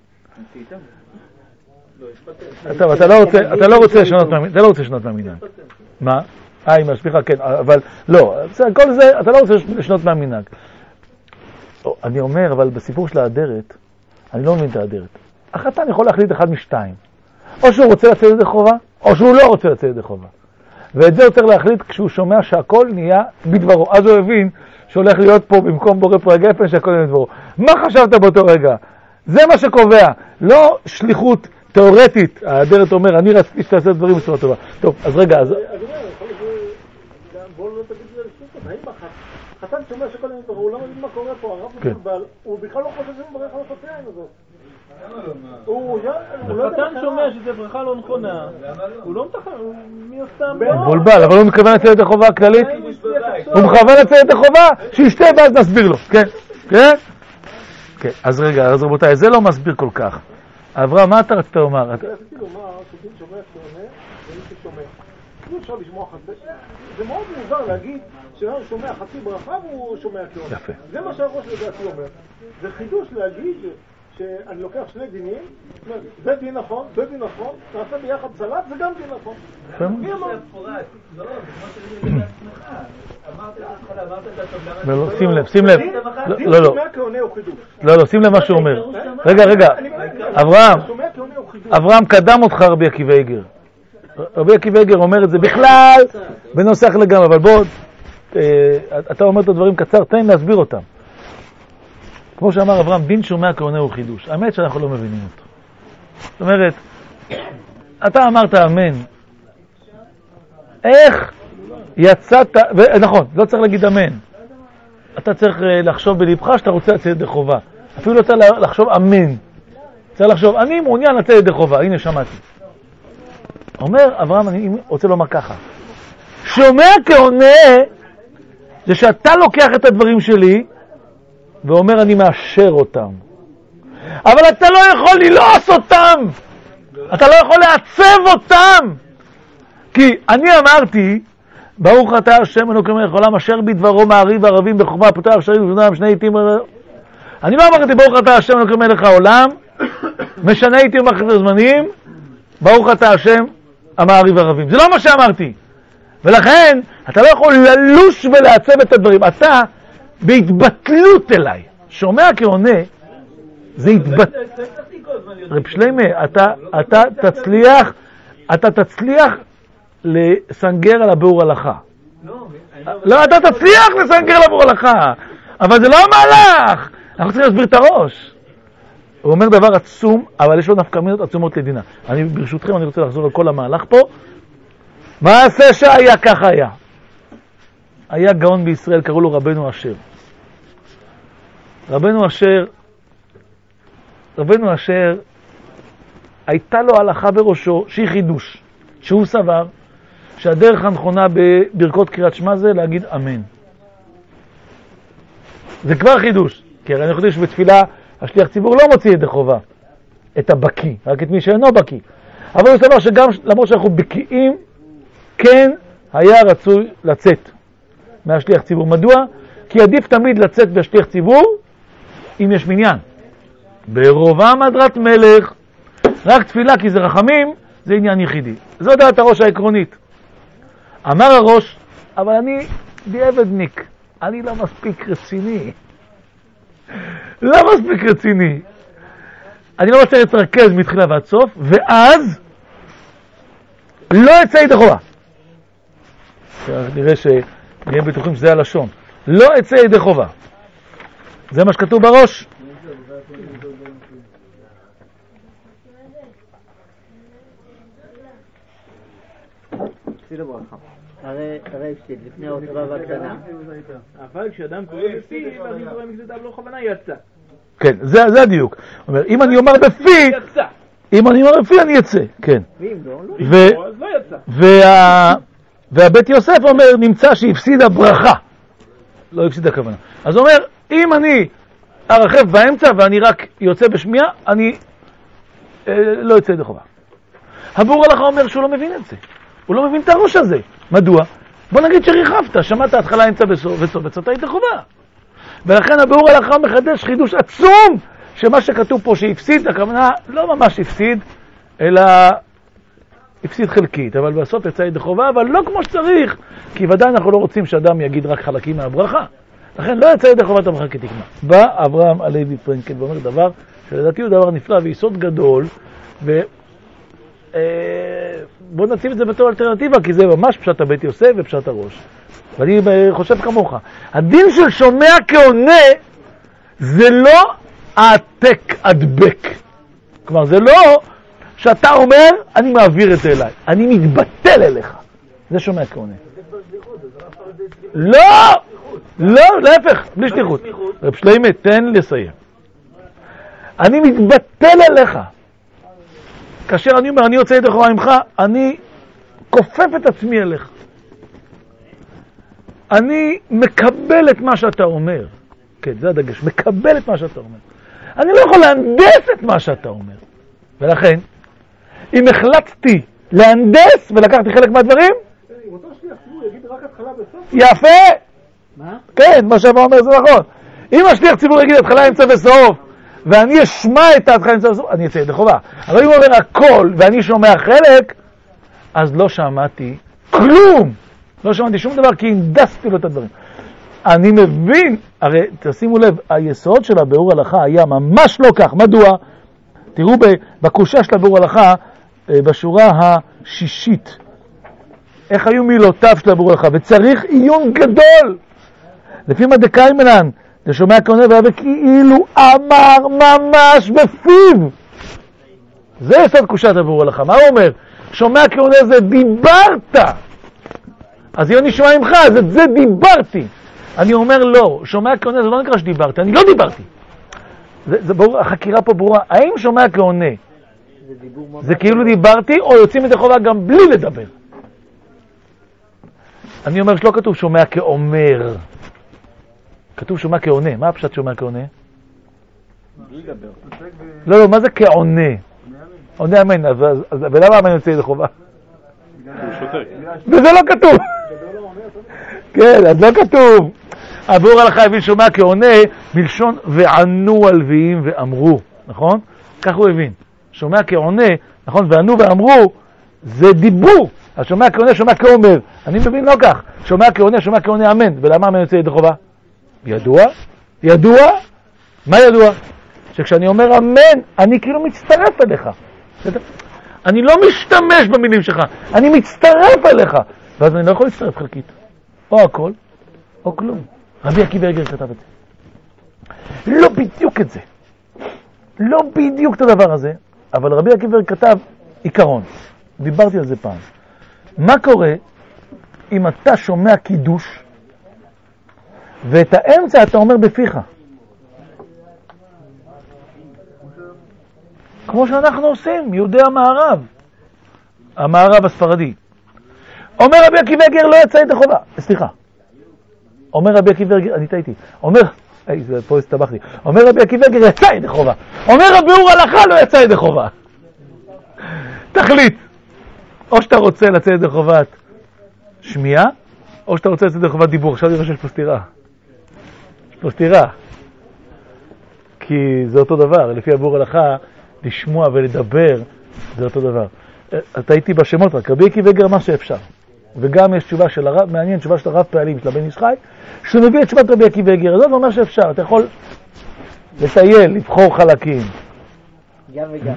אתה לא רוצה לשנות מהמנהג. מה? אמא, סליחה, כן, אבל לא, כל זה, אתה לא רוצה לשנות מהמנהג. אני אומר, אבל בסיפור של האדרת, אני לא מבין את האדרת. החתן יכול להחליט אחד משתיים. או שהוא רוצה לצאת ידי חובה, או שהוא לא רוצה לצאת ידי חובה. ואת זה הוא צריך להחליט כשהוא שומע שהכל נהיה בדברו. אז הוא הבין שהולך להיות פה במקום בורא פרי הגפן שהכל נהיה בדברו. מה חשבת באותו רגע? זה מה שקובע, לא שליחות תיאורטית. האדרת אומר, אני רציתי שתעשה דברים בצורה טובה. טוב, אז רגע, אז... בואו לא תגיד את זה לספר, האם החתן שומע שכל יום דבר, הוא לא מבין מה קורה פה, הרב מבולבל, הוא בכלל לא חושב שהוא מברך על החתן הזאת. החתן שומע שזה ברכה לא נכונה, הוא לא מתחם, מי עושה... מבולבל, אבל הוא מכוון לצאת ידי חובה הכללית? הוא מכוון לצאת ידי חובה? שישתה ואז נסביר לו, כן? כן? כן, אז רגע, אז רבותיי, זה לא מסביר כל כך. אברהם, מה אתה רצית לומר? רציתי לומר שדין שומע שומע ומי ששומע. לא אפשר לשמוע חצי. זה מאוד מוזר להגיד שהוא שומע חצי ברכה והוא שומע כעונה. יפה. זה מה שהראש לדעתי אומר. זה חידוש להגיד שאני לוקח שני דינים, זה דין נכון, זה דין נכון, נעשה ביחד סלט, זה גם דין נכון. מי אמר? לא, שים לב. לא, שים לב מה שהוא אומר. רגע, אברהם קדם אותך רבי עקיבא איגר. רבי עקיבא איגר אומר את זה בכלל בנוסח לגמרי, אבל בוא, אתה אומר את הדברים קצר, תן להסביר אותם. כמו שאמר אברהם, דין שומע כעונה הוא חידוש. האמת שאנחנו לא מבינים אותו. זאת אומרת, אתה אמרת אמן. איך יצאת, נכון, לא צריך להגיד אמן. אתה צריך לחשוב בלבך שאתה רוצה לצאת ידי חובה. אפילו לא צריך לחשוב אמן. צריך לחשוב, אני מעוניין לצאת ידי חובה. הנה שמעתי. אומר אברהם, אני רוצה לומר ככה, שומע כעונה זה שאתה לוקח את הדברים שלי ואומר אני מאשר אותם, אבל אתה לא יכול ללעוס אותם, אתה לא יכול לעצב אותם, כי אני אמרתי ברוך אתה השם אלוקים מלך העולם אשר בדברו מעריב ערבים בחוכמה פותח אפשרי ובשניים שני עתים. אני לא אמרתי ברוך אתה השם אלוקים מלך העולם משנה עתים ומחזיר זמנים ברוך אתה השם המעריב ערבים, זה לא מה שאמרתי. ולכן אתה לא יכול ללוש ולעצב את הדברים, אתה בהתבטלות אליי. שומע כעונה זה רב שלמה, אתה תצליח לסנגר על הביאור הלכה. לא, אתה תצליח לסנגר על הביאור הלכה, אבל זה לא המהלך. אנחנו צריכים להסביר את הראש. הוא אומר דבר עצום, אבל יש לו נפקמינות עצומות לדינה. ברשותכם אני רוצה לחזור על כל המהלך פה. מעשה שהיה כך היה. היה גאון בישראל, קראו לו רבנו אשר. רבנו אשר הייתה לו הלכה בראשו שהיא חידוש, שהוא סבר שהדרך הנכונה בברכות קריאת שמע זה להגיד אמן. זה כבר חידוש, כי הרי אני חושב שבתפילה השליח ציבור לא מוציא ידי חובה את הבקי, רק את מי שאינו בקי. אבל הוא סבר שגם למרות שאנחנו בקיאים, כן היה רצוי לצאת מהשליח ציבור. מדוע? כי עדיף תמיד לצאת בשליח ציבור אם יש מניין. ברובם הדרת מלך, רק תפילה כי זה רחמים, זה עניין יחידי. זו דעת הראש העקרונית. אמר הראש, אבל אני דיעבדניק, אני לא מספיק רציני. אני לא רוצה להתרכז מתחילה ועד סוף, ואז לא יצא ידי חובה. נראה בטוחים שזה הלשון. לא יצא ידי חובה. זה מה שכתוב בראש. הרי הפסיד לפני אותה והקטנה. אבל כשאדם קורא בפי, ואז אם קורא מקצת לא בכוונה יצא. כן, זה הדיוק. אומר, אם אני אומר בפי, אני יצא. כן. ואם לא, אז לא יצא. והבית יוסף אומר, נמצא שהפסידה ברכה. לא הפסידה כוונה. אז הוא אומר, אם אני ארחב באמצע ואני רק יוצא בשמיעה, אני לא יוצא ידי חובה. הביאור הלכה אומר שהוא לא מבין את זה. הוא לא מבין את הראש הזה. מדוע? בוא נגיד שריחבת, שמעת התחלה אמצע וסוף, וצאת ידי חובה. ולכן הביאור הלכה מחדש חידוש עצום, שמה שכתוב פה שהפסיד, הכוונה לא ממש הפסיד, אלא הפסיד חלקית, אבל בסוף יצא ידי חובה, אבל לא כמו שצריך, כי ודאי אנחנו לא רוצים שאדם יגיד רק חלקים מהברכה. לכן לא יצא ידי חובת הברכה כתקנה. בא אברהם הלוי פרנקל ואומר דבר שלדעתי הוא דבר נפלא ויסוד גדול, בוא נציב את זה בתור אלטרנטיבה, כי זה ממש פשט הבית יוסף ופשט הראש. ואני חושב כמוך. הדין של שומע כעונה זה לא העתק הדבק. כלומר, זה לא שאתה אומר, אני מעביר את זה אליי. אני מתבטל אליך. זה שומע כעונה. לא! לא, להפך, בלי שליחות. רב שלמה, תן לסיים. אני מתבטל אליך. כאשר אני אומר, אני יוצא ידי חובה ממך, אני כופף את עצמי אליך. אני מקבל את מה שאתה אומר. כן, זה הדגש. מקבל את מה שאתה אומר. אני לא יכול להנדס את מה שאתה אומר. ולכן, אם החלטתי להנדס ולקחתי חלק מהדברים, אותו שליח ציבור יגיד רק התחלה בסוף. יפה! מה? כן, מה שאתה אומר זה נכון. אם השליח ציבור יגיד התחלה אמצע וסוף, ואני אשמע את ההתחלה אמצע וסוף, אני אצא ידי חובה. אבל אם הוא אומר הכל ואני שומע חלק, אז לא שמעתי כלום. לא שמעתי שום דבר, כי הנדסתי לו את הדברים. אני מבין, הרי תשימו לב, היסוד של הביאור הלכה היה ממש לא כך. מדוע? תראו בקושה של הביאור הלכה, בשורה השישית, איך היו מילותיו של הביאור הלכה, וצריך עיון גדול. לפי מה דקיימנן, זה שומע כעונה והווה כאילו אמר ממש בפיו. זה יסוד קושת הביאור הלכה. מה הוא אומר? שומע כעונה זה דיברת. אז אם אני שומע ממך, אז את זה דיברתי. אני אומר לא, שומע כעונה זה לא נקרא שדיברתי, אני לא דיברתי. זה ברור, החקירה פה ברורה. האם שומע כעונה זה כאילו דיברתי, או יוצאים ידי חובה גם בלי לדבר. אני אומר שלא כתוב שומע כאומר, כתוב שומע כעונה. מה הפשט שומע כעונה? לא, מה זה כעונה? עונה אמן, ולמה אמן יוצא ידי חובה? וזה לא כתוב. כן, אז לא כתוב. הביאור הלכה הבין שומע כעונה מלשון וענו הלוויים ואמרו, נכון? כך הוא הבין. שומע כעונה, נכון? וענו ואמרו, זה דיבור. אז שומע כעונה, שומע כאומר. אני מבין לא כך. שומע כעונה, שומע כעונה אמן. ולמה אמן יוצא ידי חובה? ידוע? ידוע? מה ידוע? שכשאני אומר אמן, אני כאילו מצטרף אליך. אני לא משתמש במילים שלך, אני מצטרף אליך. ואז אני לא יכול להצטרף חלקית. או הכל, או כלום. רבי עקיבא אגר כתב את זה. לא בדיוק את זה. לא בדיוק את הדבר הזה, אבל רבי עקיבא כתב עיקרון. דיברתי על זה פעם. מה קורה אם אתה שומע קידוש, ואת האמצע אתה אומר בפיך? כמו שאנחנו עושים, יהודי המערב הספרדי. אומר רבי עקיבא אגר לא יצא ידי חובה. סליחה. אומר רבי עקיבא אגר, אני טעיתי. פה הסתבכתי. אומר רבי עקיבא אגר יצא ידי חובה. אומר הביאור הלכה לא יצא ידי חובה. תחליט. או שאתה רוצה לצאת ידי חובת שמיעה, או שאתה רוצה לצאת ידי חובת דיבור. עכשיו נראה שיש פה סתירה. יש פה סתירה. כי זה אותו דבר. לפי הביאור הלכה, לשמוע ולדבר זה אותו דבר. אתה הייתי בשמות רק. רבי עקיבא אגר מה שאפשר. וגם יש תשובה של הרב, מעניין, תשובה של הרב פעלים של הבן איש חי, שהוא מביא את תשובת רבי עקיבא אגר. זאת אומר שאפשר, אתה יכול לטייל, לבחור חלקים. גם וגם.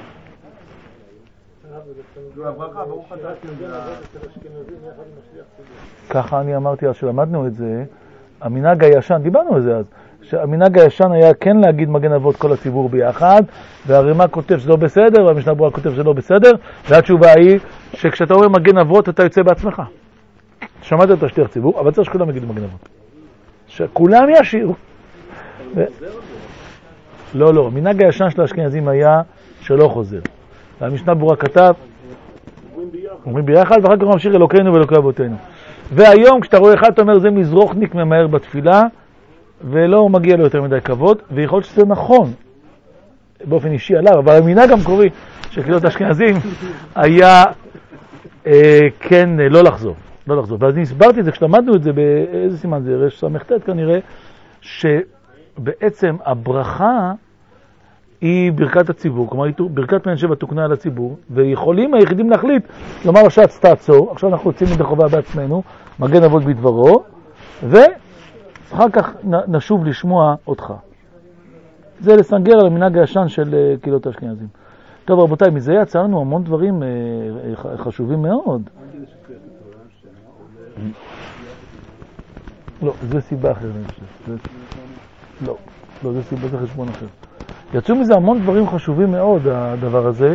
ככה אני אמרתי אז שלמדנו את זה, המנהג הישן, דיברנו על זה אז, שהמנהג הישן היה כן להגיד מגן אבות כל הציבור ביחד, והרמ"א כותב שזה לא בסדר, והמשנה ברורה כותב שזה לא בסדר, והתשובה היא שכשאתה אומר מגן אבות אתה יוצא בעצמך. שמעת את השליח ציבור, אבל צריך שכולם יגידו מגן אבות. שכולם ישירו. לא, המנהג הישן של האשכנזים היה שלא חוזר. והמשנה ברורה כתב, אומרים ביחד, ואחר כך ממשיך אלוקינו ואלוקי אבותינו. והיום כשאתה רואה אחד, אתה אומר זה מזרוחניק ממהר בתפילה, ולא מגיע לו יותר מדי כבוד, ויכול להיות שזה נכון, באופן אישי עליו, אבל המנהג המקורי של קהילות האשכנזים היה כן לא לחזור. ואז אני הסברתי את זה, כשלמדנו את זה, באיזה סימן זה, רש סמכתת כנראה, שבעצם הברכה היא ברכת הציבור, כלומר ברכת מעין שבע תוקנה על הציבור, ויכולים היחידים להחליט, לומר השץ תעצור, עכשיו אנחנו יוצאים ידי חובה בעצמנו, מגן אבות בדברו, ואחר כך נשוב לשמוע אותך. זה לסנגר על המנהג הישן של קהילות האשכנזים. טוב רבותיי, מזה יצא לנו המון דברים חשובים מאוד. לא, זה סיבה אחרת. לא, זה סיבה, זה חשבון אחר. יצאו מזה המון דברים חשובים מאוד, הדבר הזה.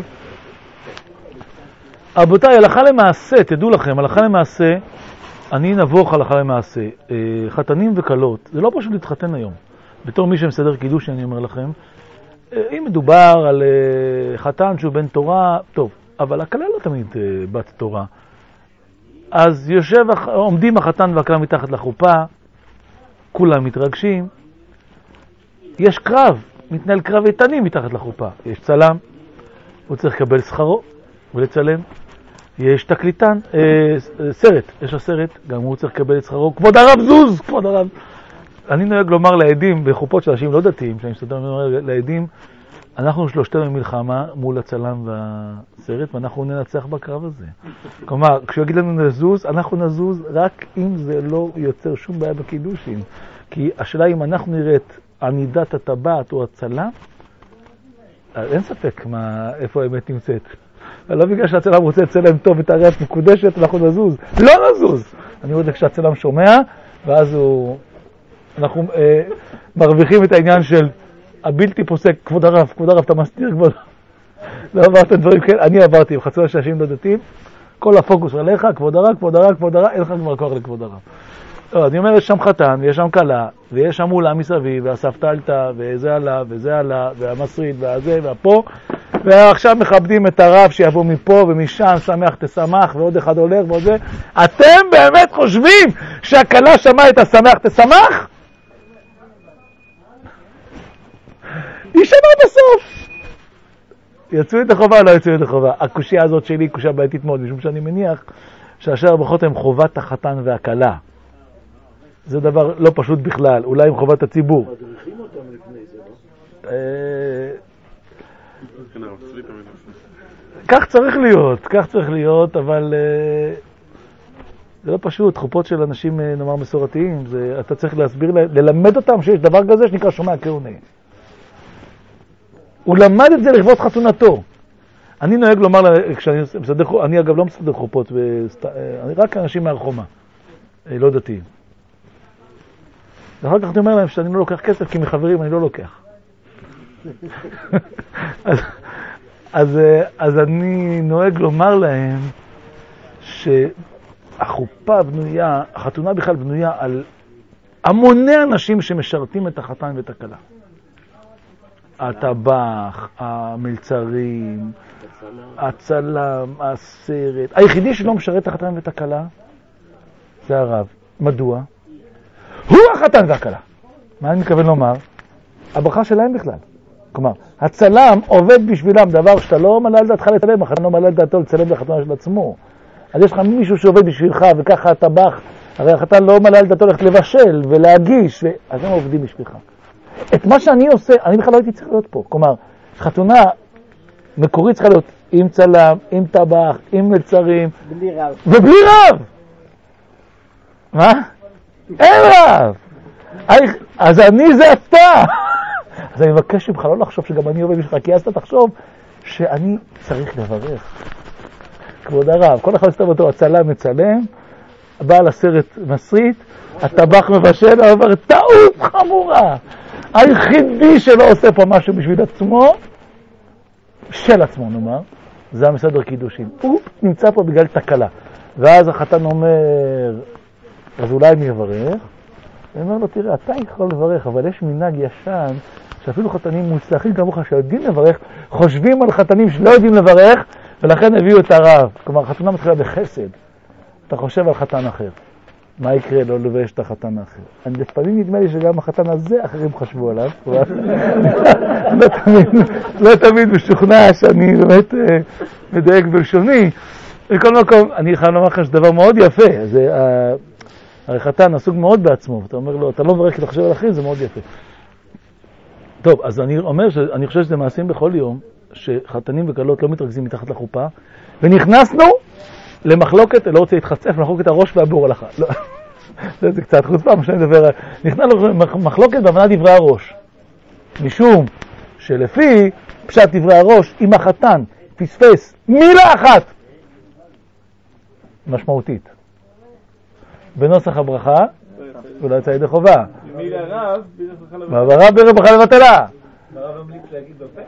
רבותיי, הלכה למעשה, תדעו לכם, הלכה למעשה, אני נבוך הלכה למעשה. חתנים וקלות, זה לא פשוט להתחתן היום. בתור מי שמסדר קידוש, אני אומר לכם, אם מדובר על חתן שהוא בן תורה, טוב, אבל הכלה לא תמיד בת תורה. אז עומדים החתן והכלה מתחת לחופה, כולם מתרגשים, יש קרב, מתנהל קרב איתנים מתחת לחופה. יש צלם, הוא צריך לקבל שכרו ולצלם. יש תקליטן, סרט, יש הסרט, גם הוא צריך לקבל את שכרו. כבוד הרב זוז, כבוד הרב. אני נוהג לומר לעדים בחופות של אנשים לא דתיים, שאני מסתכל לעדים, אנחנו שלושתנו במלחמה מול הצלם והסרט, ואנחנו ננצח בקרב הזה. כלומר, כשהוא יגיד לנו נזוז, אנחנו נזוז רק אם זה לא יוצר שום בעיה בקידושים. כי השאלה אם אנחנו נראית ענידת הטבעת או הצלם, אין ספק איפה האמת נמצאת. לא בגלל שהצלם רוצה לצלם טוב את הריאת מקודשת, אנחנו נזוז. לא נזוז! אני רואה כשהצלם שומע, ואז אנחנו מרוויחים את העניין של הבלתי פוסק, כבוד הרב, אתה מסתיר, כבוד הרב. לא עברת דברים כאלה, אני עברתי, בחצוי השאשים דתיים, כל הפוקוס עליך, כבוד הרב, אין לך כבר כוח לכבוד הרב. אני אומר, יש שם חתן, ויש שם קלה, ויש שם אולה מסביב, והסבתא עלתה, וזה עלה, והמסריד, והזה, והפה, ועכשיו מכבדים את הרב שיבוא מפה ומשם, שמח תשמח, ועוד אחד הולך ועוד זה. אתם באמת חושבים שהכלה שמעה את השמח תשמח? היא שמעה בסוף. יצאו את החובה או לא יצאו את החובה? הקושיה הזאת שלי היא קושיה בעייתית מאוד, משום שאני מניח שאשר הברכות הם חובת החתן והכלה. זה דבר לא פשוט בכלל, אולי עם חובת הציבור. מדריכים אותם לפני זה, לא? כך צריך להיות, אבל זה לא פשוט. חופות של אנשים נאמר מסורתיים, אתה צריך להסביר להם, ללמד אותם שיש דבר כזה שנקרא שומע כהונה. הוא למד את זה לכבוד חתונתו. אני נוהג לומר, אני אגב לא מסדר חופות, אני רק אנשים מהרחומה, לא דתיים. ואחר כך אני אומר להם שאני לא לוקח כסף, כי מחברים אני לא לוקח. אז אני נוהג לומר להם שהחופה בנויה, החתונה בכלל בנויה על המוני אנשים שמשרתים את החתן ואת הכלה. הטבח, המלצרים, הצלם, הסרט. היחידי שלא משרת את החתן ואת הכלה זה הרב. מדוע? הוא החתן והכלה. מה אני מתכוון לומר? הברכה שלהם בכלל. כלומר, הצלם עובד בשבילם דבר שאתה לא מעלה על דעתך לצלם, החתן לא מעלה על דעתו לצלם לחתונה של עצמו. אז יש לך מישהו שעובד בשבילך וככה הטבח, הרי החתן לא מעלה על דעתו ללכת לבשל ולהגיש, אז הם עובדים בשבילך. את מה שאני עושה, אני בכלל לא הייתי צריך להיות פה. כלומר, חתונה מקורית צריכה להיות עם צלם, עם טבח, עם מלצרים. בלי רב. ובלי רב! מה? אין רב! אז אני זה אתה! אז אני מבקש ממך לא לחשוב שגם אני עובד בשבילך, כי אז אתה תחשוב שאני צריך לברך. כבוד הרב, כל אחד סתם אותו, הצלם מצלם, בעל הסרט מסריט, הטבח מבשל, עובר טעות חמורה. היחידי שלא עושה פה משהו בשביל עצמו, של עצמו נאמר, זה המסדר קידושים. הוא נמצא פה בגלל תקלה. ואז החתן אומר, אז אולי אני אברך? הוא אומר לו, תראה, אתה יכול לברך, אבל יש מנהג ישן, שאפילו חתנים מוצלחים כמוך שיודעים לברך, חושבים על חתנים שלא יודעים לברך, ולכן הביאו את הרב. כלומר, חתונה מתחילה בחסד. אתה חושב על חתן אחר. מה יקרה? לא לבייש את החתן האחר. לפעמים נדמה לי שגם החתן הזה אחרים חשבו עליו. לא תמיד משוכנע שאני באמת מדייק בלשוני. בכל מקום, אני חייב לומר לך שזה מאוד יפה. הרי חתן עסוק מאוד בעצמו. אתה אומר לו, אתה לא מברך כי אתה חושב על אחרים, זה מאוד יפה. טוב, אז אני אומר שאני חושב שזה מעשים בכל יום, שחתנים וכלות לא מתרכזים מתחת לחופה, ונכנסנו למחלוקת, לא רוצה להתחצף, מחלוקת הראש והבור הלכה. לא, זה קצת חוצפה, מה שאני מדבר. נכנסנו למחלוקת בהבנת דברי הראש. משום שלפי פשט דברי הראש, אם החתן פספס מילה אחת משמעותית בנוסח הברכה, אולי יצא ידי חובה. מילה רב, והרב ברכה לבטלה. הרב ממליץ להגיד בפה.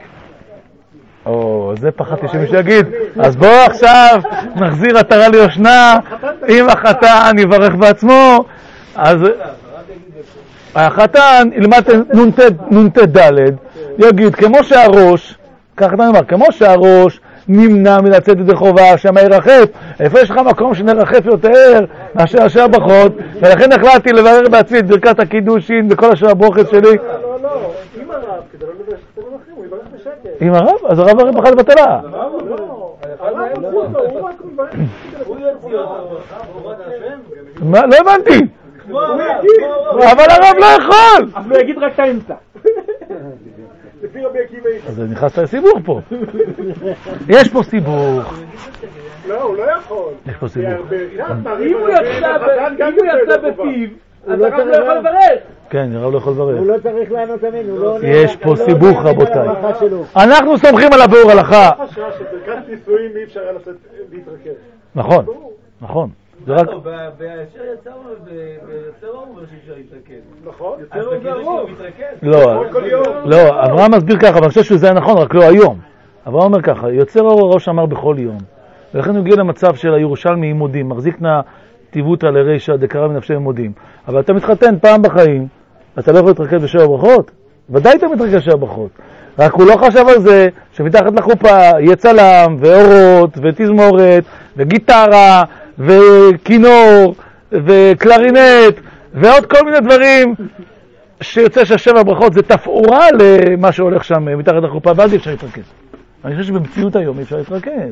זה פחדתי שמישהו יגיד. אז בואו עכשיו נחזיר עטרה ליושנה, אם החתן יברך בעצמו, אז החתן ילמד נ"ט ד', יגיד כמו שהראש, ככה אתה אומר, כמו שהראש נמנע מלצאת ידי חובה, שמה ירחף, איפה יש לך מקום שנרחף יותר מאשר השעה הברכות, ולכן החלטתי לברר בעצמי את ברכת הקידושין בכל השעה הברכות שלי. לא, עם הרב, כדי לא לברך את המלכים, הוא יברך בשקט. עם הרב? אז הרב הרי בכלל לבטלה. לא, הרב הוא רק מברך. הוא יוציא אותו, ברכת השם. לא הבנתי. אבל הרב לא יכול. אבל הוא יגיד רק את האמצע. לפי רבי עקיבא. אז נכנסת לסיבוך פה. יש פה סיבוך. לא, הוא לא יכול. יש פה סיבוך. אם הוא יצא בפיו, אז הרב לא יכול לברך. כן, הרב לא יכול הוא לברך. לא צריך לענות עלינו. יש פה סיבוך רבותיי. אנחנו סומכים על הביאור הלכה. חשש שברכת נישואים אי אפשר להתרכז. נכון, נכון. זה רק... באשר יצא הוא אומר שאי אפשר להתרכז. נכון? יוצא לו זה הרוב. לא, אברהם מסביר ככה, אבל אני חושב שזה נכון, רק לא היום. אברהם אומר ככה, יוצר אור הראש אמר בכל יום. ולכן הוא הגיע למצב של הירושלמי עם מודים, מחזיק נא טיבותא לרישא דקרא מנפשי מודים. אבל אתה מתחתן פעם בחיים, אתה לא יכול להתרכז בשבע ברכות? ודאי אתה מתרכז בשבע ברכות. רק הוא לא חשב על זה שמתחת לחופה יהיה צלם ואורות ותזמורת וגיטרה וכינור וקלרינט ועוד כל מיני דברים שיוצא שהשבע ברכות זה תפאורה למה שהולך שם מתחת לחופה, ואז אפשר להתרכז. אני חושב שבמציאות היום אפשר להתרכז.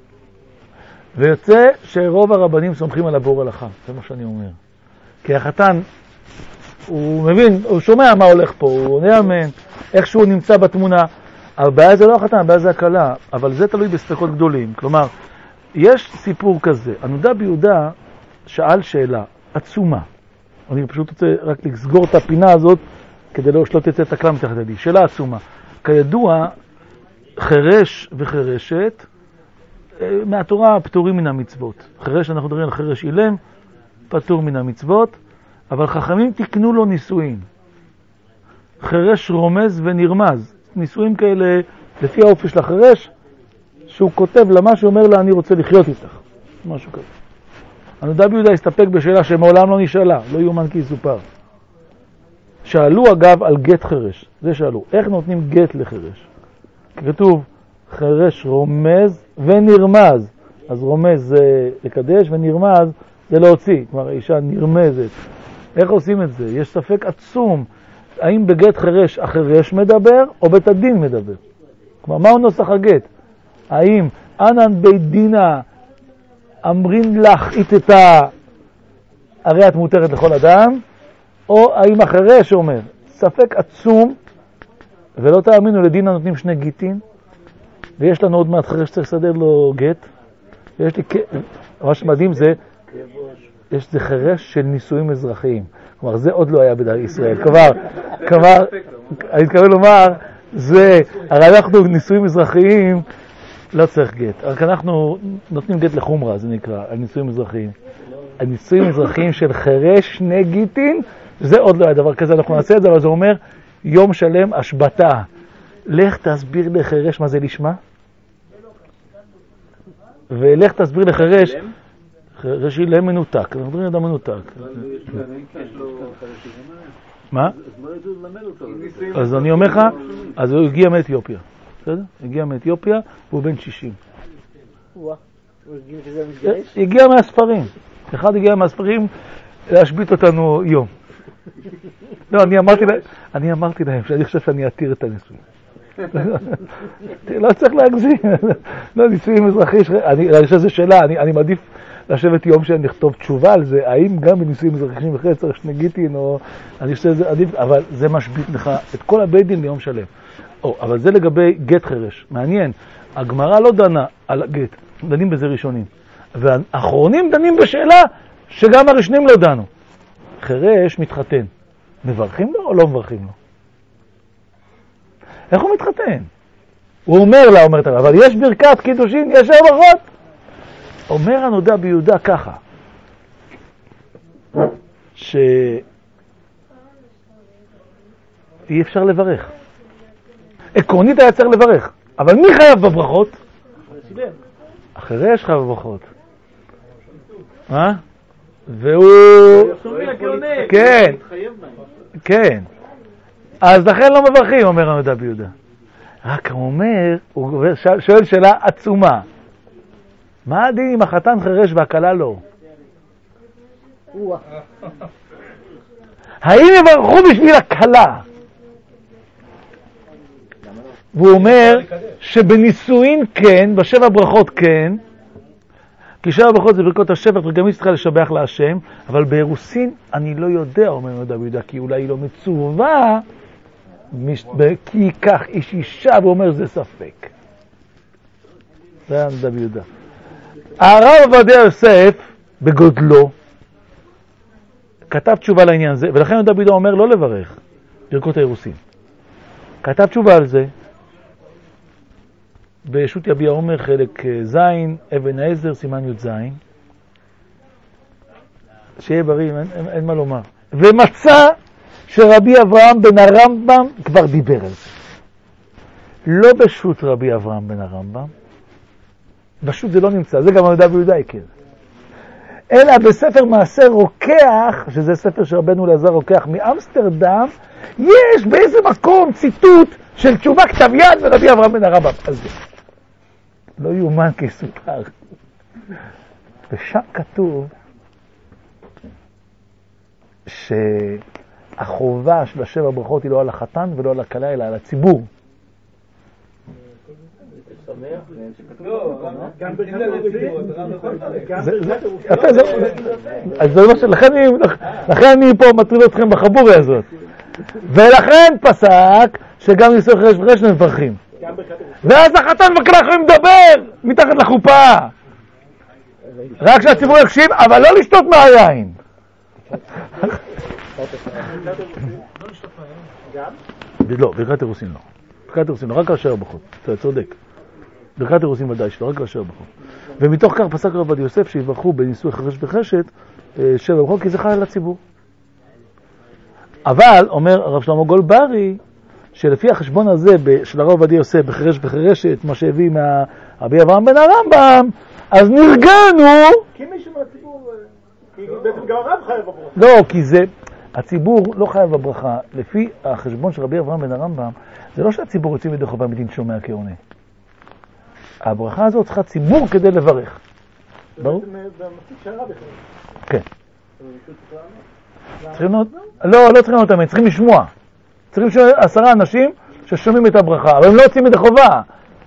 ויוצא שרוב הרבנים סומכים על הבור הלכה, זה מה שאני אומר. כי החתן, הוא מבין, הוא שומע מה הולך פה, הוא עונה אמן, איכשהו נמצא בתמונה. הבעיה זה לא החתן, הבעיה זה הקלה, אבל זה תלוי בספקות גדולים. כלומר, יש סיפור כזה, הנודע ביהודה שאל שאלה עצומה. אני פשוט רוצה רק לסגור את הפינה הזאת, כדי שלא תצא את הכלל מתחת ידי. שאלה עצומה. כידוע, חרש וחרשת, מהתורה פטורים מן המצוות. חרש, אנחנו מדברים על חרש אילם, פטור מן המצוות, אבל חכמים תקנו לו נישואין. חרש רומז ונרמז. נישואין כאלה, לפי האופי של החרש, שהוא כותב למה שאומר לה, אני רוצה לחיות איתך. משהו כזה. הנודע ביהודה הסתפק בשאלה שמעולם לא נשאלה, לא יאומן כי יסופר. שאלו אגב על גט חרש, זה שאלו, איך נותנים גט לחרש? כתוב, חרש רומז ונרמז. אז רומז זה לקדש ונרמז זה להוציא, כלומר האישה נרמזת. איך עושים את זה? יש ספק עצום, האם בגט חרש החרש מדבר או בית הדין מדבר? כלומר, מהו נוסח הגט? האם אנן בית דינה אמרין לך איתתה, הרי את מותרת לכל אדם, או האם החרש אומר? ספק עצום, ולא תאמינו, לדינה נותנים שני גיטים, ויש לנו עוד מעט חרש שצריך לסדר לו גט, ויש לי, מה שמדהים זה, יש זה חרש של נישואים אזרחיים, כלומר זה עוד לא היה בדרך ישראל, כלומר, אני מתכוון לומר, זה, הרי אנחנו נישואים אזרחיים, לא צריך גט, רק אנחנו נותנים גט לחומרה, זה נקרא, על נישואים אזרחיים. הנישואים אזרחיים של חרש, שני גיטים, זה עוד לא היה דבר כזה, אנחנו נעשה את זה, אבל זה אומר, יום שלם, השבתה. לך תסביר לחרש מה זה לשמה, ולך תסביר לחרש, חרש אילם מנותק, אנחנו מדברים אדם מנותק. מה? אז אני אומר לך, אז הוא הגיע מאתיופיה. בסדר? הגיע מאתיופיה, והוא בן 60. הגיע מהספרים. אחד הגיע מהספרים להשביט אותנו יום. לא, אני אמרתי להם שאני חושב שאני אתיר את הנישואים. לא צריך להגזים. לא, נישואים אזרחי, אני חושב שזו שאלה, אני מעדיף לשבת יום שאני לכתוב תשובה על זה, האם גם בנישואים אזרחיים אחרי צריך שני גיטין, או אני חושב שזה עדיף, אבל זה משביט לך את כל הבית דין ליום שלם. אבל זה לגבי גט חרש. מעניין, הגמרא לא דנה על הגט, דנים בזה ראשונים. והאחרונים דנים בשאלה שגם הראשונים לא דנו. חרש מתחתן. מברכים לו או לא מברכים לו? איך הוא מתחתן? הוא אומר לה, אומרת לה, אבל יש ברכת קידושין, יש ברכות. אומר הנודע ביהודה ככה, שאי אפשר לברך. עקרונית היה צריך לברך, אבל מי חייב בברכות? החרש חייב בברכות. מה? והוא... כן, כן. אז לכן לא מברכים, אומר הנודע ביהודה. רק הוא אומר, הוא שואל שאלה עצומה. מה הדין אם החתן חרש והכלה לא? האם יברכו בשביל הכלה? והוא אומר שבנישואין כן, בשבע ברכות כן, כי שבע ברכות זה ברכות השבע, וגם היא צריכה לשבח להשם, אבל באירוסין אני לא יודע, אומר הנודע ביהודה, כי אולי היא לא מצווה, כי כך איש אישה, והוא אומר זה ספק. זה הנודע ביהודה. הרב עובדיה יוסף, בגודלו, כתב תשובה לעניין הזה, ולכן הנודע ביהודה אומר לא לברך ברכות האירוסין. כתב תשובה על זה, בשו"ת יביע עומר חלק ז', אבן העזר, סימן י' ז', שיהיה בריא, אין מה לומר. ומצא שרבי אברהם בן הרמב"ם כבר דיבר על זה. לא בשו"ת רבי אברהם בן הרמב"ם, בשו"ת זה לא נמצא, זה גם הנודע ביהודה כן. אלא בספר מעשה רוקח, שזה ספר שרבנו אלעזר רוקח מאמסטרדם, יש באיזה מקום ציטוט של תשובה כתב יד ורבי אברהם בן הרמב"ם. אז לא יאומן כסוכר. ושם כתוב שהחובה של 7 ברכות היא לא על החתן ולא על הכלה, אלא על הציבור. לכן אני פה מטריד אתכם בחבורי הזאת. ולכן פסק שגם ניסוי חרש וחרש מברכים. ואז החתן וכלה יכולים לדבר מתחת לחופה. רק שהציבור יקשיב, אבל לא לשתות מהיין. לא, ברכת אירוסין לא. ברכת אירוסין לא, רק על 7 ברכות. אתה צודק. ברכת אירוסין ודאי שלא, רק על 7 ברכות. ומתוך כך פסק רב עובדיה יוסף שיברכו בניסוי חרש וחרשת 7 ברכות, כי זה חל על הציבור. אבל, אומר הרב שלמה גולדברי, שלפי החשבון הזה של הרב עובדיה יוסף בחרש וחרשת, מה שהביא מהרבי אברהם בן הרמב"ם, אז נרגענו. כי מישהו מהציבור, כי בעצם גם הרב חייב בברכה. לא, כי זה, הציבור לא חייב בברכה. לפי החשבון של רבי אברהם בן הרמב"ם, זה לא שהציבור יוצאים ידי חובה מדין שומע כעונה. הברכה הזאת צריכה ציבור כדי לברך. ברור? זה מספיק שהרב בכלל. כן. צריכים לנות? לא צריכים לנות אמן, צריכים לשמוע. צריכים 10 אנשים ששומעים את הברכה, אבל הם לא יוצאים ידי חובה.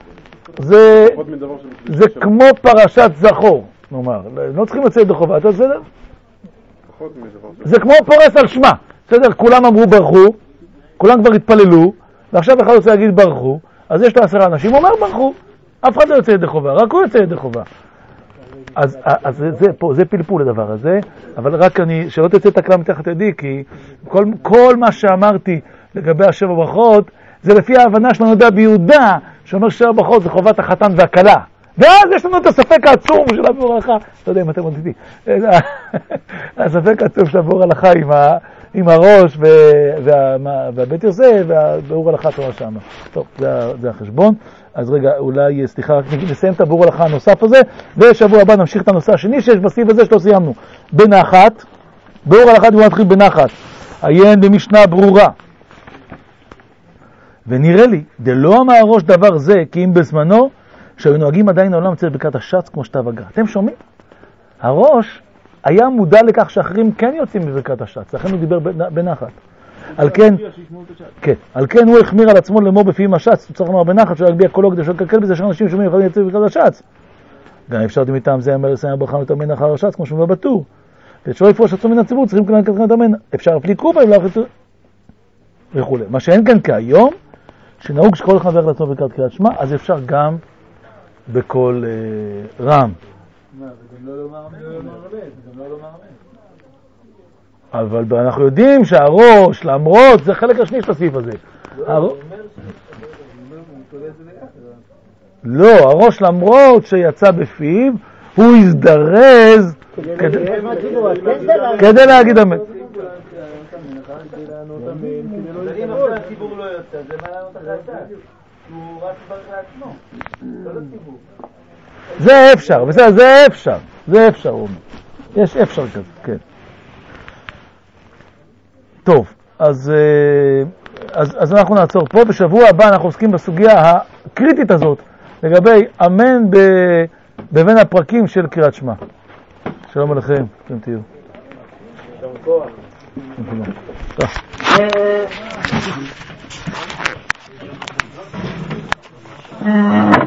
זה כמו פרשת זכור, נאמר. לא צריכים לצאת ידי חובה, אתה בסדר? זה כמו פורס על שמה. בסדר? כולם אמרו ברכו, כולם כבר התפללו, ועכשיו אחד רוצה להגיד ברכו, אז יש לו 10 אנשים, הוא אומר ברכו. אף אחד לא יוצא ידי חובה, רק הוא יוצא ידי חובה. אז זה פלפול לדבר הזה, אבל רק שלא תצא תקלה מתחת ידי, כי כל מה שאמרתי לגבי 7 ברכות, זה לפי ההבנה שלנו יודע ביהודה, שאומר 7 ברכות זה חובת החתן והכלה. ואז יש לנו את הספק העצום של הביאור הלכה, לא יודע אם אתם מודדים, הספק העצום של הביאור הלכה עם הראש והבית יוסף והביאור הלכה תורה שם. טוב, זה החשבון. אז רגע, אולי, סליחה, רק נסיים את הביאור הלכה הנוסף הזה, ושבוע הבא נמשיך את הנושא השני שיש בסעיף הזה שלא סיימנו. בנחת, ביאור הלכה בוא נתחיל בנחת. עיין במשנה ברורה. ונראה לי, דלא אמר הראש דבר זה, כי אם בזמנו, שהיו נוהגים עדיין העולם צריך ברכת השץ כמו שתיו הגרא. אתם שומעים? הראש היה מודע לכך שאחרים כן יוצאים בברכת השץ, לכן הוא דיבר בנחת. על כן הוא החמיר על עצמו לאמור בפיהם השץ, הוא צריך לומר בנחת, שלא יגביה קולו כדי שלא יקלקל בזה שאנשים שומעים יכולים לצאת בברכת השץ. גם אפשרתי מטעם זה, אמר לסיים הברכה מתאמן אחר השץ, כמו שמובא בטור. ושלא יפרוש עצמו מן הציבור, צריכים כלל להתאמן. אפשר אפלי קרובה, וכו'. מה שאין כאן כהיום, שנהוג שכל אחד יברך לעצמו ברכת קריאת שמע, אז אפשר גם בקול רם. זה גם לא לומר אמן. אבל אנחנו יודעים שהראש, למרות, זה חלק השני של הסעיף הזה. לא, הראש למרות שיצא בפיו, הוא הזדרז כדי להגיד אמן. הציבור לא יוצא, זה מה לענות החלטה. הוא רק צריך לעצמו, לא לציבור. זה אפשר, בסדר, זה אפשר, הוא אומר. יש אפשר כזה, כן. טוב, אז אנחנו נעצור פה. בשבוע הבא אנחנו עוסקים בסוגיה הקריטית הזאת, לגבי אמן בבין הפרקים של קריאת שמע. שלום עליכם, אתם תהיו. שלום כוח. טוב.